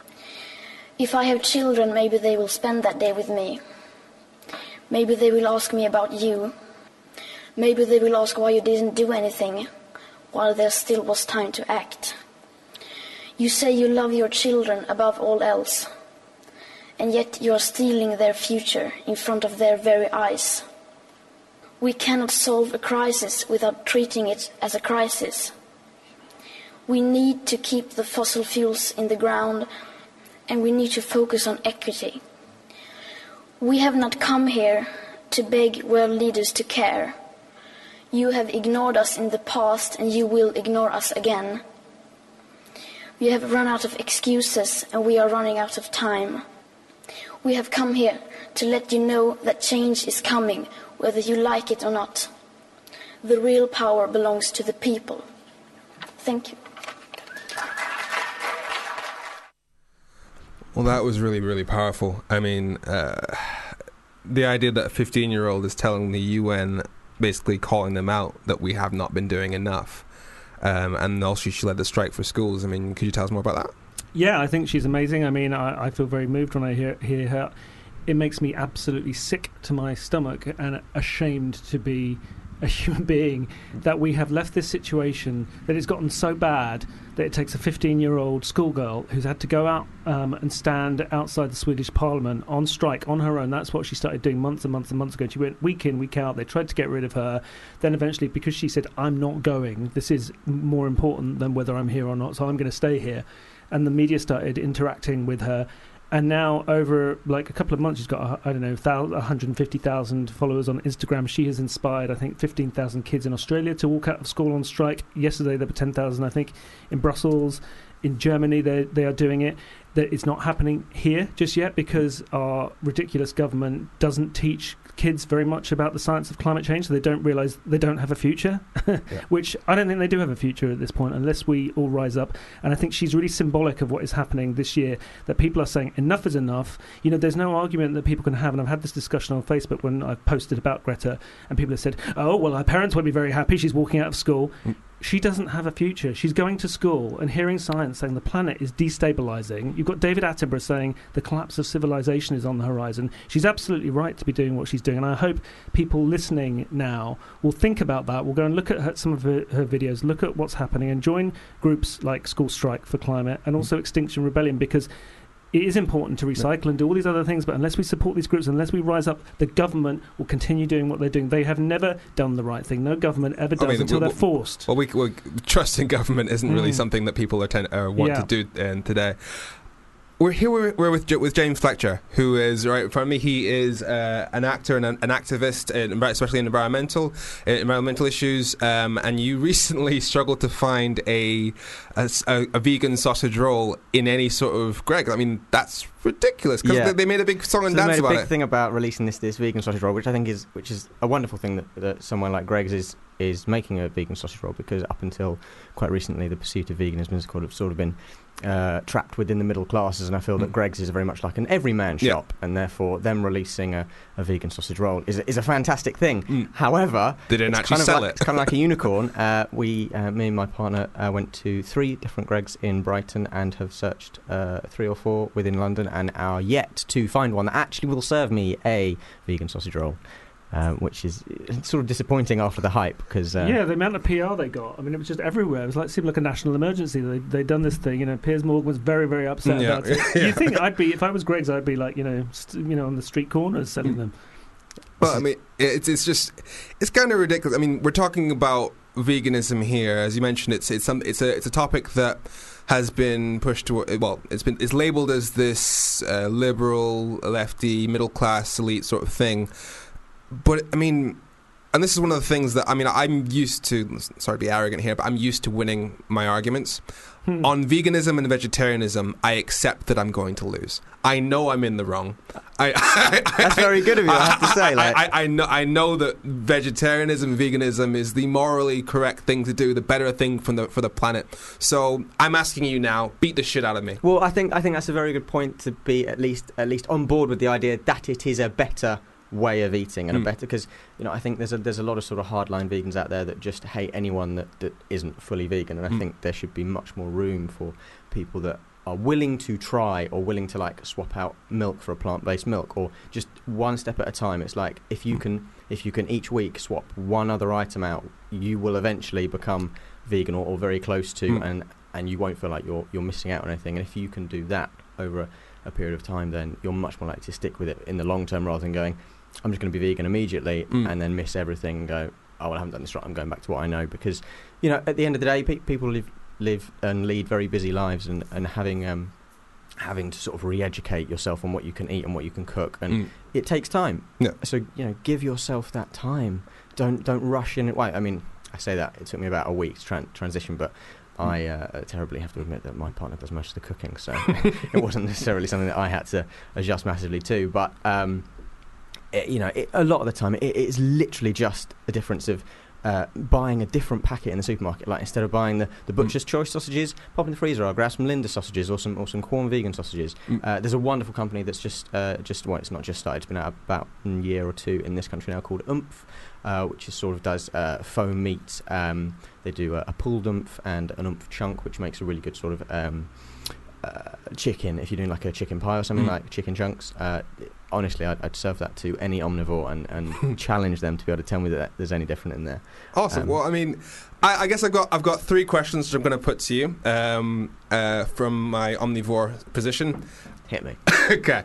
If I have children, maybe they will spend that day with me. Maybe they will ask me about you. Maybe they will ask why you didn't do anything, while there still was time to act. You say you love your children above all else, and yet you are stealing their future in front of their very eyes. We cannot solve a crisis without treating it as a crisis. We need to keep the fossil fuels in the ground, and we need to focus on equity. We have not come here to beg world leaders to care. You have ignored us in the past, and you will ignore us again. We have run out of excuses and we are running out of time. We have come here to let you know that change is coming, whether you like it or not. The real power belongs to the people. Thank you. Well, that was really, really powerful. I mean, uh, the idea that a fifteen-year-old is telling the U N, basically calling them out, that we have not been doing enough. Um, and also she led the strike for schools. I mean, could you tell us more about that? Yeah, I think she's amazing. I mean, I, I feel very moved when I hear, hear her. It makes me absolutely sick to my stomach and ashamed to be a human being that we have left this situation, that it's gotten so bad that it takes a fifteen-year-old schoolgirl who's had to go out um, and stand outside the Swedish Parliament on strike on her own. That's what she started doing months and months and months ago. She went week in, week out. They tried to get rid of her. Then eventually, because she said, I'm not going, this is more important than whether I'm here or not, so I'm going to stay here. And the media started interacting with her. And now, over like a couple of months, she's got, I don't know, one hundred fifty thousand followers on Instagram. She has inspired, I think, fifteen thousand kids in Australia to walk out of school on strike. Yesterday, there were ten thousand, I think, in Brussels. In Germany, they they are doing it. That it's not happening here just yet because our ridiculous government doesn't teach kids very much about the science of climate change, so they don't realise they don't have a future, yeah. Which I don't think they do have a future at this point unless we all rise up. And I think she's really symbolic of what is happening this year, that people are saying enough is enough. You know, there's no argument that people can have, and I've had this discussion on Facebook when I've posted about Greta, and people have said, oh, well, our parents won't be very happy, she's walking out of school. Mm. She doesn't have a future. She's going to school and hearing science saying the planet is destabilising. You've got David Attenborough saying the collapse of civilization is on the horizon. She's absolutely right to be doing what she's doing, and I hope people listening now will think about that. We'll go and look at her, some of her, her videos, look at what's happening, and join groups like School Strike for Climate and also Extinction Rebellion, because it is important to recycle and do all these other things, but unless we support these groups, unless we rise up, the government will continue doing what they're doing. They have never done the right thing. No government ever does I mean, until we, they're forced. Well, we, we, trust in government isn't mm. really something that people are ten, uh, want yeah. to do uh, today. We're here. We're, we're with with James Fletcher, who is right in front of me. He is uh, an actor and an, an activist, in, especially in environmental uh, environmental issues. Um, and you recently struggled to find a a, a vegan sausage roll in any sort of Greg. I mean, that's ridiculous because yeah. they, they made a big song and so dance they made about a big it. thing about releasing this this vegan sausage roll, which I think is which is a wonderful thing that, that someone like Greggs is is making a vegan sausage roll, because up until quite recently, the pursuit of veganism has sort of sort of been Uh, trapped within the middle classes, and I feel mm. that Greggs is very much like an everyman shop, yeah. and therefore them releasing a, a vegan sausage roll is a, is a fantastic thing. Mm. However, they didn't actually kind sell of like, it. It's kind of like a unicorn. Uh, we, uh, me and my partner, uh, went to three different Greggs in Brighton and have searched uh, three or four within London, and are yet to find one that actually will serve me a vegan sausage roll. Um, which is sort of disappointing after the hype, because uh, yeah, the amount of P R they got. I mean, it was just everywhere. It was like seemed like a national emergency. They they'd done this thing. You know, Piers Morgan was very very upset yeah. about it. yeah. You think I'd be if I was Greggs, I'd be like you know st- you know on the street corners selling mm. them. Well, I mean, it's it's just it's kind of ridiculous. I mean, we're talking about veganism here, as you mentioned. It's it's some it's a it's a topic that has been pushed to well, it's been it's labelled as this uh, liberal, lefty, middle class, elite sort of thing. But, I mean, and this is one of the things that, I mean, I'm used to, sorry to be arrogant here, but I'm used to winning my arguments. Hmm. On veganism and vegetarianism, I accept that I'm going to lose. I know I'm in the wrong. I, I, That's I, very good of you, I, I have to say. Like. I, I, I, know, I know that vegetarianism, veganism is the morally correct thing to do, the better thing for the for the planet. So I'm asking you now, beat the shit out of me. Well, I think I think that's a very good point, to be at least at least on board with the idea that it is a better way of eating and mm. a better, because you know I think there's a there's a lot of sort of hardline vegans out there that just hate anyone that, that isn't fully vegan, and I mm. think there should be much more room for people that are willing to try, or willing to like swap out milk for a plant-based milk, or just one step at a time. It's like if you mm. can if you can each week swap one other item out, you will eventually become vegan or, or very close to, mm. and and you won't feel like you're you're missing out on anything. And if you can do that over a, a period of time, then you're much more likely to stick with it in the long term, rather than going, I'm just going to be vegan immediately mm. and then miss everything and go, oh, well, I haven't done this right, I'm going back to what I know. Because, you know, at the end of the day, pe- people live live and lead very busy lives, and, and having um, having to sort of re-educate yourself on what you can eat and what you can cook, and mm. it takes time. Yeah. So, you know, give yourself that time. Don't don't rush in. Well, I mean, I say that, it took me about a week to tra- transition, but I uh, terribly have to admit that my partner does most of the cooking, so it wasn't necessarily something that I had to adjust massively to. But um, it, you know, it, a lot of the time, it, it's literally just a difference of uh, buying a different packet in the supermarket. Like instead of buying the, the butcher's mm. choice sausages, pop in the freezer. I'll grab some Linda sausages or some or some Quorn vegan sausages. Mm. Uh, there's a wonderful company that's just uh, just well, it's not just started. It's been out about a year or two in this country now, called Oomph. Uh, which is sort of does uh, faux meat. Um, they do a, a pulled oomph and an oomph chunk, which makes a really good sort of um, uh, chicken. If you're doing like a chicken pie or something, mm. like chicken chunks, uh, honestly, I'd, I'd serve that to any omnivore and, and challenge them to be able to tell me that there's any different in there. Awesome. Um, well, I mean, I, I guess I've got I've got three questions which I'm going to put to you um, uh, from my omnivore position. Hit me. Okay.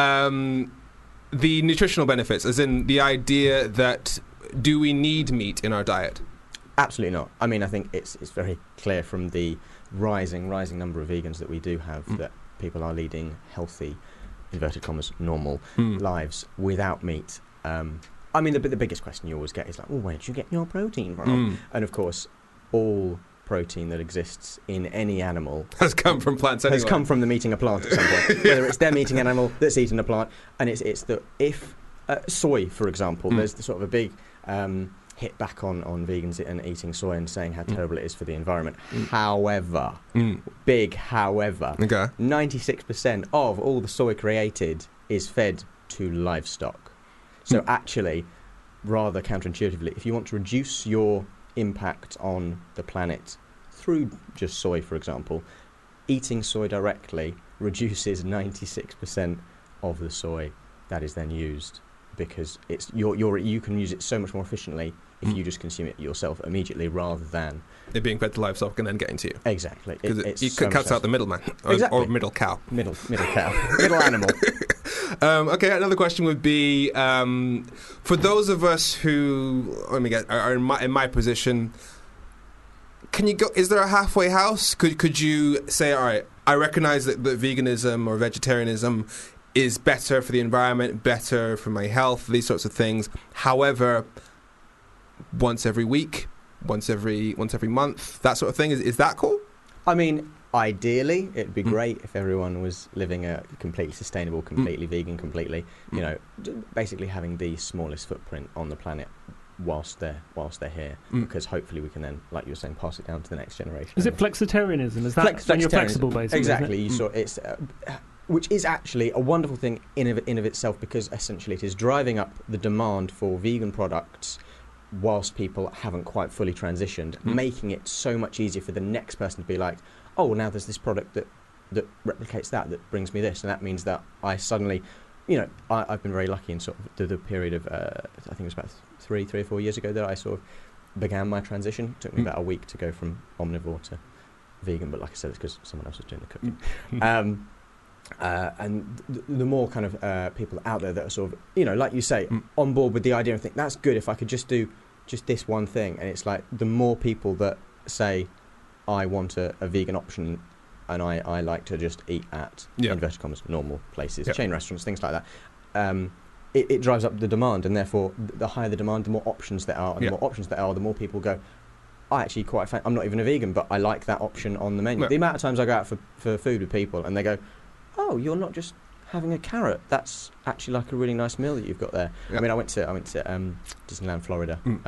Um, the nutritional benefits, as in the idea that. Do we need meat in our diet? Absolutely not. I mean, I think it's it's very clear from the rising rising number of vegans that we do have mm. that people are leading healthy, inverted commas, normal mm. lives without meat. Um, I mean, the the biggest question you always get is like, well, where did you get your protein from? Mm. And of course, all protein that exists in any animal has come from plants anyway. Has come from them eating a plant at some point. Whether it's them eating an animal that's eating a plant, and it's it's the if uh, soy, for example, mm. there's the sort of a big Um, hit back on, on vegans and eating soy and saying how terrible mm. it is for the environment. Mm. However, mm. big however, okay. ninety-six percent of all the soy created is fed to livestock. So mm. actually, rather counterintuitively, if you want to reduce your impact on the planet through just soy, for example, eating soy directly reduces ninety-six percent of the soy that is then used. Because it's you're, you're, you can use it so much more efficiently if mm. you just consume it yourself immediately rather than it being fed to livestock and then getting to you. Exactly, because it, it, it cuts out the middleman or, exactly. or middle cow, middle middle cow, middle animal. Um, okay, another question would be um, for those of us who let me get are in my, in my position. Can you go? Is there a halfway house? Could could you say, all right, I recognise that, that veganism or vegetarianism is better for the environment, better for my health, these sorts of things. However, once every week, once every once every month, that sort of thing, is is that cool? I mean, ideally, it'd be mm. great if everyone was living a completely sustainable, completely mm. vegan, completely, you mm. know, basically having the smallest footprint on the planet whilst they're whilst they're here, mm. because hopefully we can then, like you were saying, pass it down to the next generation. Is it flexitarianism? Is that Flex- when you're flexible, basically? Exactly. Isn't it? You saw it's. Uh, Which is actually a wonderful thing in of, in of itself, because essentially it is driving up the demand for vegan products whilst people haven't quite fully transitioned, mm. making it so much easier for the next person to be like, oh, well, now there's this product that, that replicates that, that brings me this, and that means that I suddenly, you know, I, I've been very lucky in sort of the, the period of, uh, I think it was about three, three or four years ago that I sort of began my transition. It took me mm. about a week to go from omnivore to vegan, but like I said, it's because someone else was doing the cooking. Mm. um, Uh, and th- the more kind of uh, people out there that are sort of, you know, like you say, mm. on board with the idea and think, that's good if I could just do just this one thing. And it's like the more people that say, I want a, a vegan option and I, I like to just eat at, yeah. inverted commas, normal places, yep. chain restaurants, things like that, um, it, it drives up the demand. And therefore, the higher the demand, the more options there are. And yep. the more options there are, the more people go, I actually quite, fan- I'm not even a vegan, but I like that option on the menu. Yep. The amount of times I go out for, for food with people and they go, oh, you're not just having a carrot. That's actually like a really nice meal that you've got there. Yep. I mean, I went to I went to um, Disneyland, Florida mm.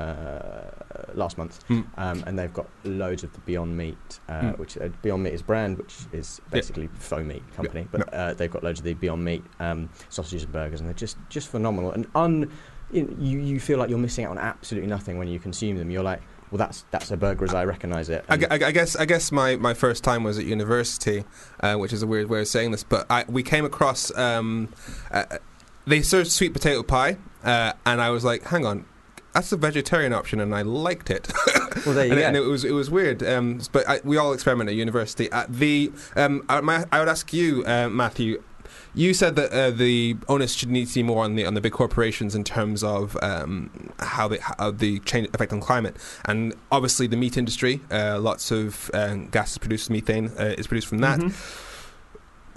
uh, last month, mm. um, and they've got loads of the Beyond Meat, uh, mm. which uh, Beyond Meat is a brand, which is basically yep. faux meat company, yep. but yep. Uh, they've got loads of the Beyond Meat um, sausages and burgers, and they're just, just phenomenal. And un, you, know, you you feel like you're missing out on absolutely nothing when you consume them. You're like, well, that's that's a burger as I recognise it. I, I, I guess I guess my, my first time was at university, uh, which is a weird way of saying this, but I, we came across um, uh, they served sweet potato pie, uh, and I was like, hang on, that's a vegetarian option, and I liked it. Well, there you and, go. And it was it was weird, um, but I, we all experiment at university. At the um, I, my, I would ask you, uh, Matthew. You said that uh, the onus should need to be more on the on the big corporations in terms of um, how, they, how the change effect on climate, and obviously the meat industry, uh, lots of um, gases produced, methane uh, is produced from that. Mm-hmm.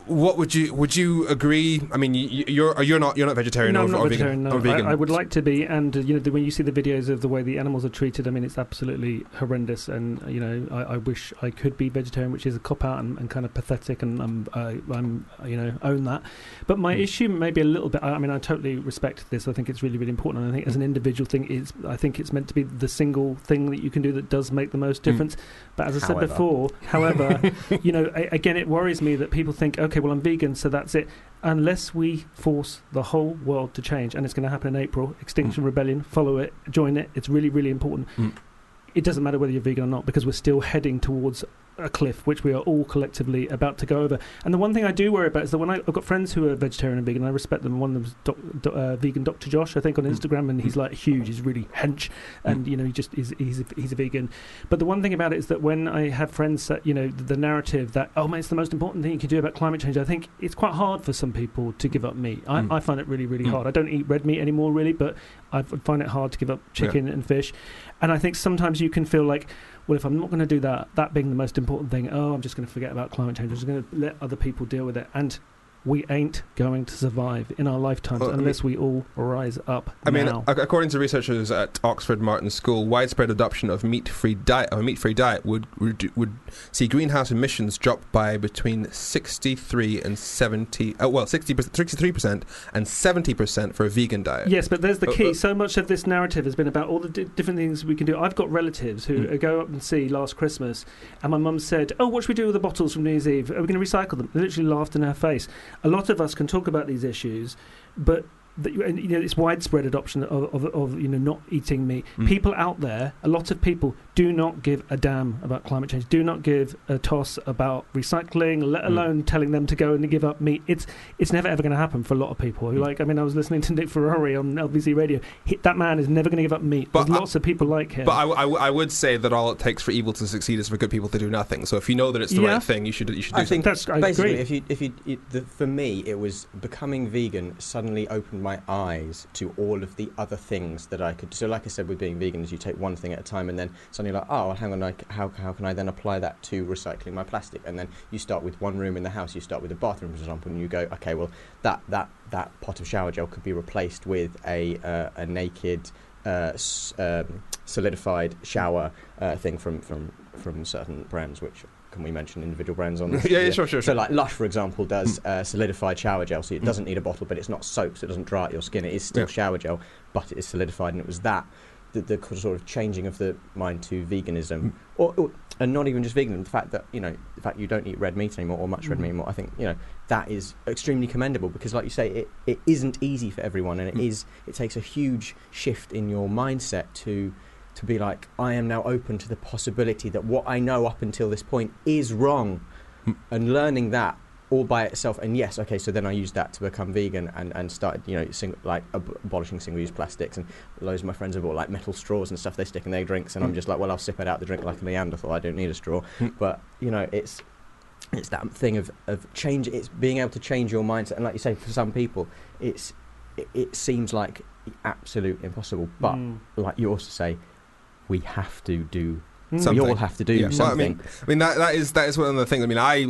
what would you would you agree? I mean, you, you're you're not you're not vegetarian no, or, I'm not or vegetarian, vegan. no. Or vegan. I, I would like to be, and uh, you know, the, when you see the videos of the way the animals are treated, I mean, it's absolutely horrendous. And you know, I, I wish I could be vegetarian, which is a cop out and, and kind of pathetic, and I'm, I, I'm you know own that. But my mm. issue maybe a little bit. I, I mean, I totally respect this. I think it's really really important. And I think as an individual thing, it's I think it's meant to be the single thing that you can do that does make the most difference. Mm. But as I however. said before, however, you know, I, again, it worries me that people think, okay, well, I'm vegan, so that's it. Unless we force the whole world to change, and it's going to happen in April, Extinction mm. Rebellion, follow it, join it, it's really, really important. Mm. It doesn't matter whether you're vegan or not, because we're still heading towards a cliff, which we are all collectively about to go over. And the one thing I do worry about is that when I, I've got friends who are vegetarian and vegan, and I respect them. One of them's doc, doc, uh, vegan Doctor Josh, I think, on Instagram, and he's like huge, he's really hench, and you know, he just is he's a, he's a vegan. But the one thing about it is that when I have friends that, you know, the, the narrative that, oh man, it's the most important thing you can do about climate change, I think it's quite hard for some people to give up meat. I, mm. I find it really, really mm. hard. I don't eat red meat anymore, really, but I find it hard to give up chicken yeah. and fish. And I think sometimes you can feel like, well, if I'm not going to do that, that being the most important thing, oh, I'm just going to forget about climate change. I'm just going to let other people deal with it. And we ain't going to survive in our lifetimes well, unless I mean, we all rise up I now. mean, according to researchers at Oxford Martin School, widespread adoption of meat-free diet, or a meat-free diet would would see greenhouse emissions drop by between sixty-three and seventy. Oh, well, sixty, sixty-three percent and seventy percent for a vegan diet. Yes, but there's the key. Uh, uh, so much of this narrative has been about all the di- different things we can do. I've got relatives who mm. go up and see last Christmas, and my mum said, "Oh, what should we do with the bottles from New Year's Eve? Are we going to recycle them?" They literally laughed in her face. A lot of us can talk about these issues, but the, you know, it's widespread adoption of, of, of you know not eating meat. Mm. People out there, a lot of people, do not give a damn about climate change. Do not give a toss about recycling, let alone mm. telling them to go and give up meat. It's it's never ever going to happen for a lot of people. Who, like, I mean, I was listening to Nick Ferrari on L B C Radio. He, that man is never going to give up meat. But There's I, lots of people like him. But I, I, I would say that all it takes for evil to succeed is for good people to do nothing. So if you know that it's the yeah. right thing, you should you should do I think that's I basically agree. if you if you it, the, for me it was becoming vegan suddenly opened my eyes to all of the other things that I could. So like I said, with being vegan is you take one thing at a time, and then suddenly like, oh, hang on, like, how how can I then apply that to recycling my plastic? And then you start with one room in the house. You start with a bathroom, for example, and you go, okay, well that that that pot of shower gel could be replaced with a uh, a naked uh, s- um, solidified shower uh, thing from from from certain brands, which. Can we mention individual brands on this? yeah, yeah, sure, sure, So, sure. like Lush, for example, does uh, solidified shower gel. So it doesn't need a bottle, but it's not soap, so it doesn't dry out your skin. It is still yeah. shower gel, but it is solidified. And it was that, the, the sort of changing of the mind to veganism, mm. or, or and not even just vegan. The fact that you know, the fact you don't eat red meat anymore or much mm. red meat anymore. I think you know that is extremely commendable because, like you say, it, it isn't easy for everyone, and it mm. is. It takes a huge shift in your mindset to. To be like, I am now open to the possibility that what I know up until this point is wrong, mm. and learning that all by itself. And yes, okay, so then I used that to become vegan and, and started, you know, sing, like ab- abolishing single-use plastics. And loads of my friends have bought like metal straws and stuff they stick in their drinks, and mm. I'm just like, well, I'll sip it out the drink like a Neanderthal. I don't need a straw. Mm. But you know, it's it's that thing of of change. It's being able to change your mindset. And like you say, for some people, it's it, it seems like absolute impossible. But mm. like you also say. We have to do. Something. We all have to do yeah. something. Well, I mean, I mean that that is that is one of the things. I mean, I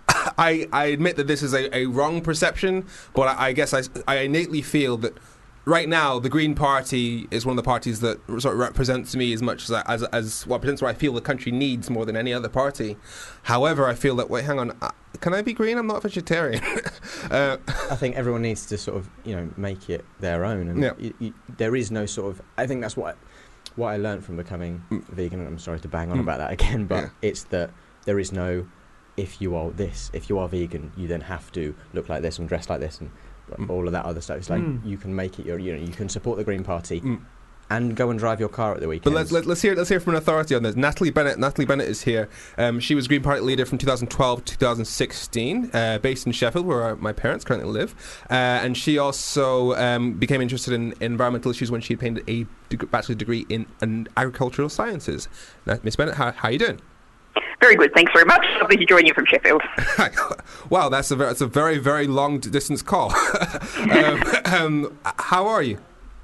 I, I admit that this is a, a wrong perception, but I, I guess I, I innately feel that right now the Green Party is one of the parties that sort of represents me as much as as as what represents what I feel the country needs more than any other party. However, I feel that wait, hang on, can I be green? I'm not a vegetarian. uh, I think everyone needs to sort of you know make it their own, and yeah. you, you, there is no sort of. I think that's what. What I learned from becoming mm. vegan, and I'm sorry to bang on mm. about that again, but yeah. it's that there is no, if you are this, if you are vegan, you then have to look like this and dress like this and mm. all of that other stuff. It's like mm. you can make it your, you know, you can support the Green Party mm. and go and drive your car at the weekend. But let's let, let's hear let's hear from an authority on this. Natalie Bennett. Natalie Bennett is here. Um, she was Green Party leader from two thousand twelve to two thousand sixteen, uh, based in Sheffield, where our, my parents currently live. Uh, and she also um, became interested in environmental issues when she obtained a deg- bachelor's degree in, in agricultural sciences. Now, Miss Bennett, how, how are you doing? Very good, thanks very much. Lovely to join you from Sheffield. Wow, that's a very, that's a very, very long distance call. um, um, how are you?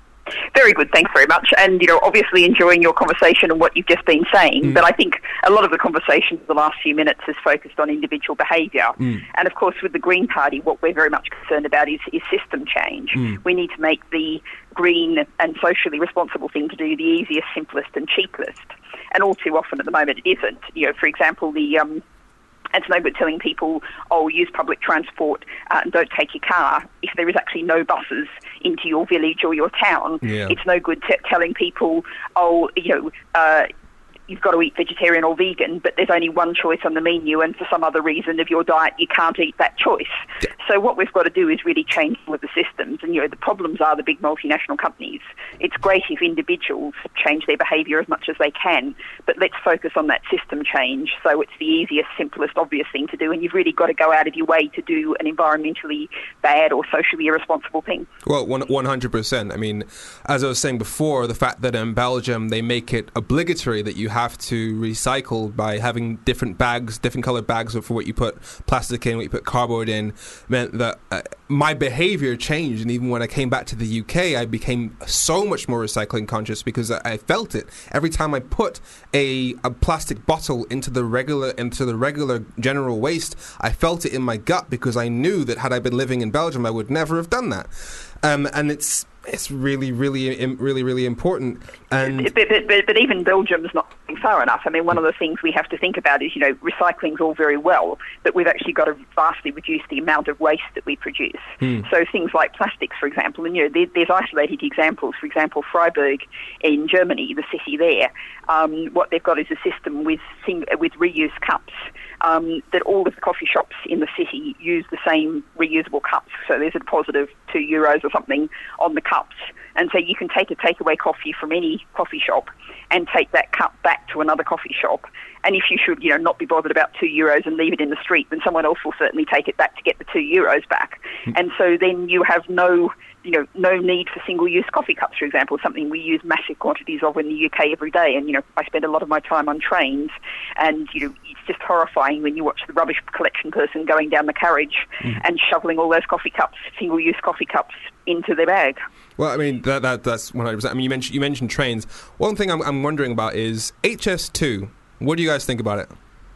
Very good, thanks very much. And, you know, obviously enjoying your conversation and what you've just been saying, mm. but I think a lot of the conversation for the last few minutes has focused on individual behaviour. Mm. And, of course, with the Green Party, what we're very much concerned about is, is system change. Mm. We need to make the green and socially responsible thing to do the easiest, simplest and cheapest. And all too often at the moment it isn't. You know, for example, the... Um, It's no good telling people, oh, use public transport uh, and don't take your car if there is actually no buses into your village or your town. Yeah. It's no good t- telling people, oh, you know, uh, you've got to eat vegetarian or vegan, but there's only one choice on the menu, and for some other reason of your diet, you can't eat that choice. Yeah. So what we've got to do is really change all of the systems. And, you know, the problems are the big multinational companies. It's great if individuals change their behaviour as much as they can, but let's focus on that system change. So it's the easiest, simplest, obvious thing to do, and you've really got to go out of your way to do an environmentally bad or socially irresponsible thing. Well, one hundred percent. I mean, as I was saying before, the fact that in Belgium they make it obligatory that you have have to recycle by having different bags, different coloured bags for what you put plastic in, what you put cardboard in, meant that uh, my behaviour changed. And even when I came back to the U K, I became so much more recycling conscious because I, I felt it every time I put a, a plastic bottle into the regular into the regular general waste. I felt it in my gut because I knew that had I been living in Belgium, I would never have done that. Um, and it's it's really, really, really, really important. And but, but, but, but even Belgium's not far enough. I mean, one of the things we have to think about is, you know, recycling's all very well, but we've actually got to vastly reduce the amount of waste that we produce. Hmm. So things like plastics, for example, and, you know, there, there's isolated examples. For example, Freiburg in Germany, the city there, um, what they've got is a system with sing- with reuse cups. Um, that all of the coffee shops in the city use the same reusable cups. So there's a deposit of two euros or something on the cups. And so you can take a takeaway coffee from any coffee shop and take that cup back to another coffee shop. And if you should, you know, not be bothered about two euros and leave it in the street, then someone else will certainly take it back to get the two euros back. Mm. And so then you have no, you know, no need for single-use coffee cups, for example, something we use massive quantities of in the U K every day. And, you know, I spend a lot of my time on trains, and, you know, it's just horrifying when you watch the rubbish collection person going down the carriage mm. and shoveling all those coffee cups, single-use coffee cups, into their bag. Well, I mean, that, that that's one hundred percent. I mean, you mentioned, you mentioned trains. One thing I'm, I'm wondering about is H S two. What do you guys think about it?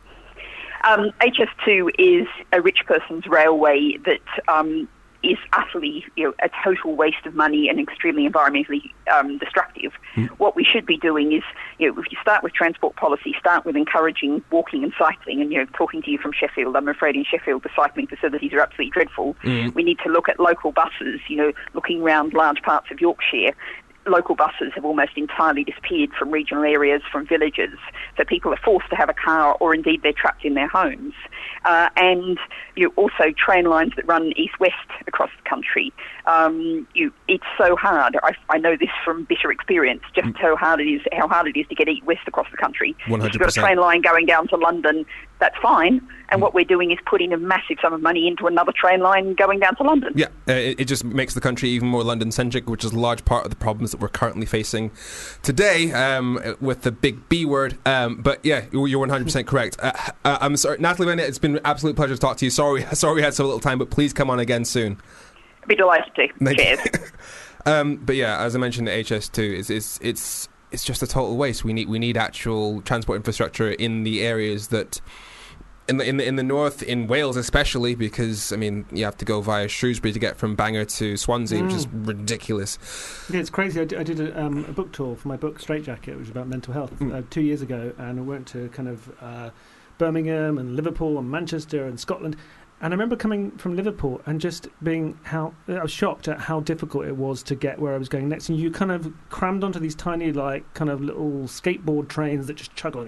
Um, H S two is a rich person's railway that um, is utterly, you know, a total waste of money and extremely environmentally um, destructive. Mm. What we should be doing is, you know, if you start with transport policy, start with encouraging walking and cycling. And, you know, talking to you from Sheffield, I'm afraid in Sheffield the cycling facilities are absolutely dreadful. Mm. We need to look at local buses, you know, looking around large parts of Yorkshire. Local buses have almost entirely disappeared from regional areas, from villages, so people are forced to have a car, or indeed they're trapped in their homes. Uh, and you know, also train lines that run east-west across the country. Um, you, it's so hard. I, I know this from bitter experience, just mm. how hard it is. How hard it is to get east-west across the country. one hundred percent. If you've got a train line going down to London, that's fine. And what we're doing is putting a massive sum of money into another train line going down to London. Yeah, uh, it, it just makes the country even more London-centric, which is a large part of the problems that we're currently facing today um, with the big B word. Um, but yeah, you're one hundred percent correct. Uh, uh, I'm sorry, Natalie Bennett, it's been an absolute pleasure to talk to you. Sorry, sorry we had so little time, but please come on again soon. I'd be delighted to. Cheers. um, but yeah, as I mentioned, the H S two is it's it's it's just a total waste. We need we need actual transport infrastructure in the areas that. In the, in the in the north, in Wales especially, because I mean you have to go via Shrewsbury to get from Bangor to Swansea, mm. which is ridiculous. Yeah, it's crazy. I did, I did a, um, a book tour for my book Straitjacket, which was about mental health, mm. uh, two years ago, and I went to kind of uh, Birmingham and Liverpool and Manchester and Scotland. And I remember coming from Liverpool and just being how I was shocked at how difficult it was to get where I was going next. And you kind of crammed onto these tiny, like, kind of little skateboard trains that just chug along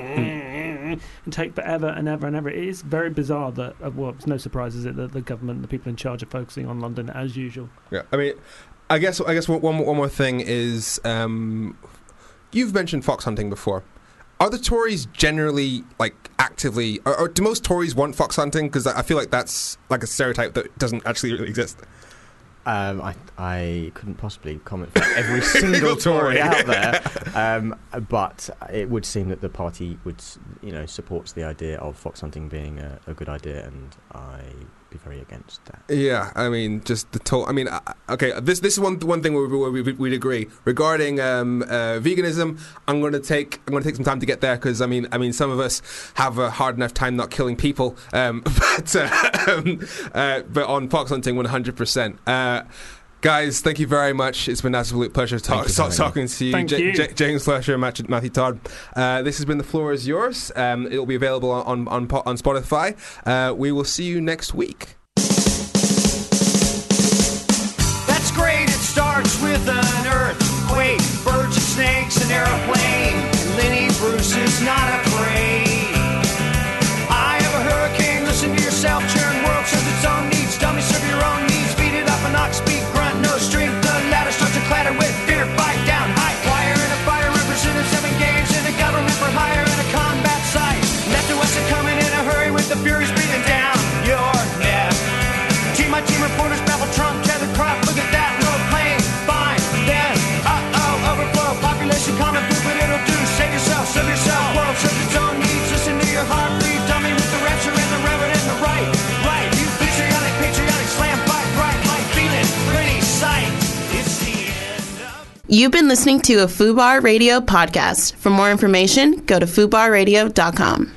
and take forever and ever and ever. It is very bizarre that, uh, well, it's no surprise, is it, that the government and the people in charge are focusing on London as usual. Yeah, I mean, I guess I guess one, one more thing is um, you've mentioned fox hunting before. Are the Tories generally, like, actively... Or, or do most Tories want fox hunting? Because I feel like that's, like, a stereotype that doesn't actually really exist. Um, I I couldn't possibly comment for every single Tory out there. Um, but it would seem that the party would, you know, supports the idea of fox hunting being a, a good idea, and I be very against that. Yeah, I mean, just the total. I mean, uh, okay, this this is one one thing where, we, where we, we'd agree regarding um, uh, veganism. I'm going to take I'm going to take some time to get there because I mean I mean some of us have a hard enough time not killing people, um, but uh, um, uh, but on fox hunting, one hundred percent. Uh, Guys, thank you very much. It's been an absolute pleasure talk, talk, talking to you. Thank J- you. J- James Fletcher and Matthew, Matthew Todd. Uh, this has been The Floor Is Yours. Um, it'll be available on, on, on Spotify. Uh, we will see you next week. That's great. It starts with an earthquake, birds and snakes, an airplane. Lenny Bruce is not afraid. I have a hurricane. Listen to yourself. Churn world serves its own needs. Dummy serve your own needs. Beat it up an ox speak. No strength, the ladder starts to clatter with fear. Fight down, high choir in a fire, representing seven games in a government for hire in a combat site. Left to west are coming in a hurry with the furies breathing down your neck. Team my team reporters babble Trump, tether crop. Look at that road plane, fine. Then, uh oh, overflow, population common food, but it'll do. Save yourself, serve yourself. World serves its own needs. Listen to your heart, breathe, dummy with the rapture and the reverend and the right, right. You patriotic, patriotic, slam fight, right, like feeling pretty sight. You've been listening to a FUBAR Radio podcast. For more information, go to fubar radio dot com.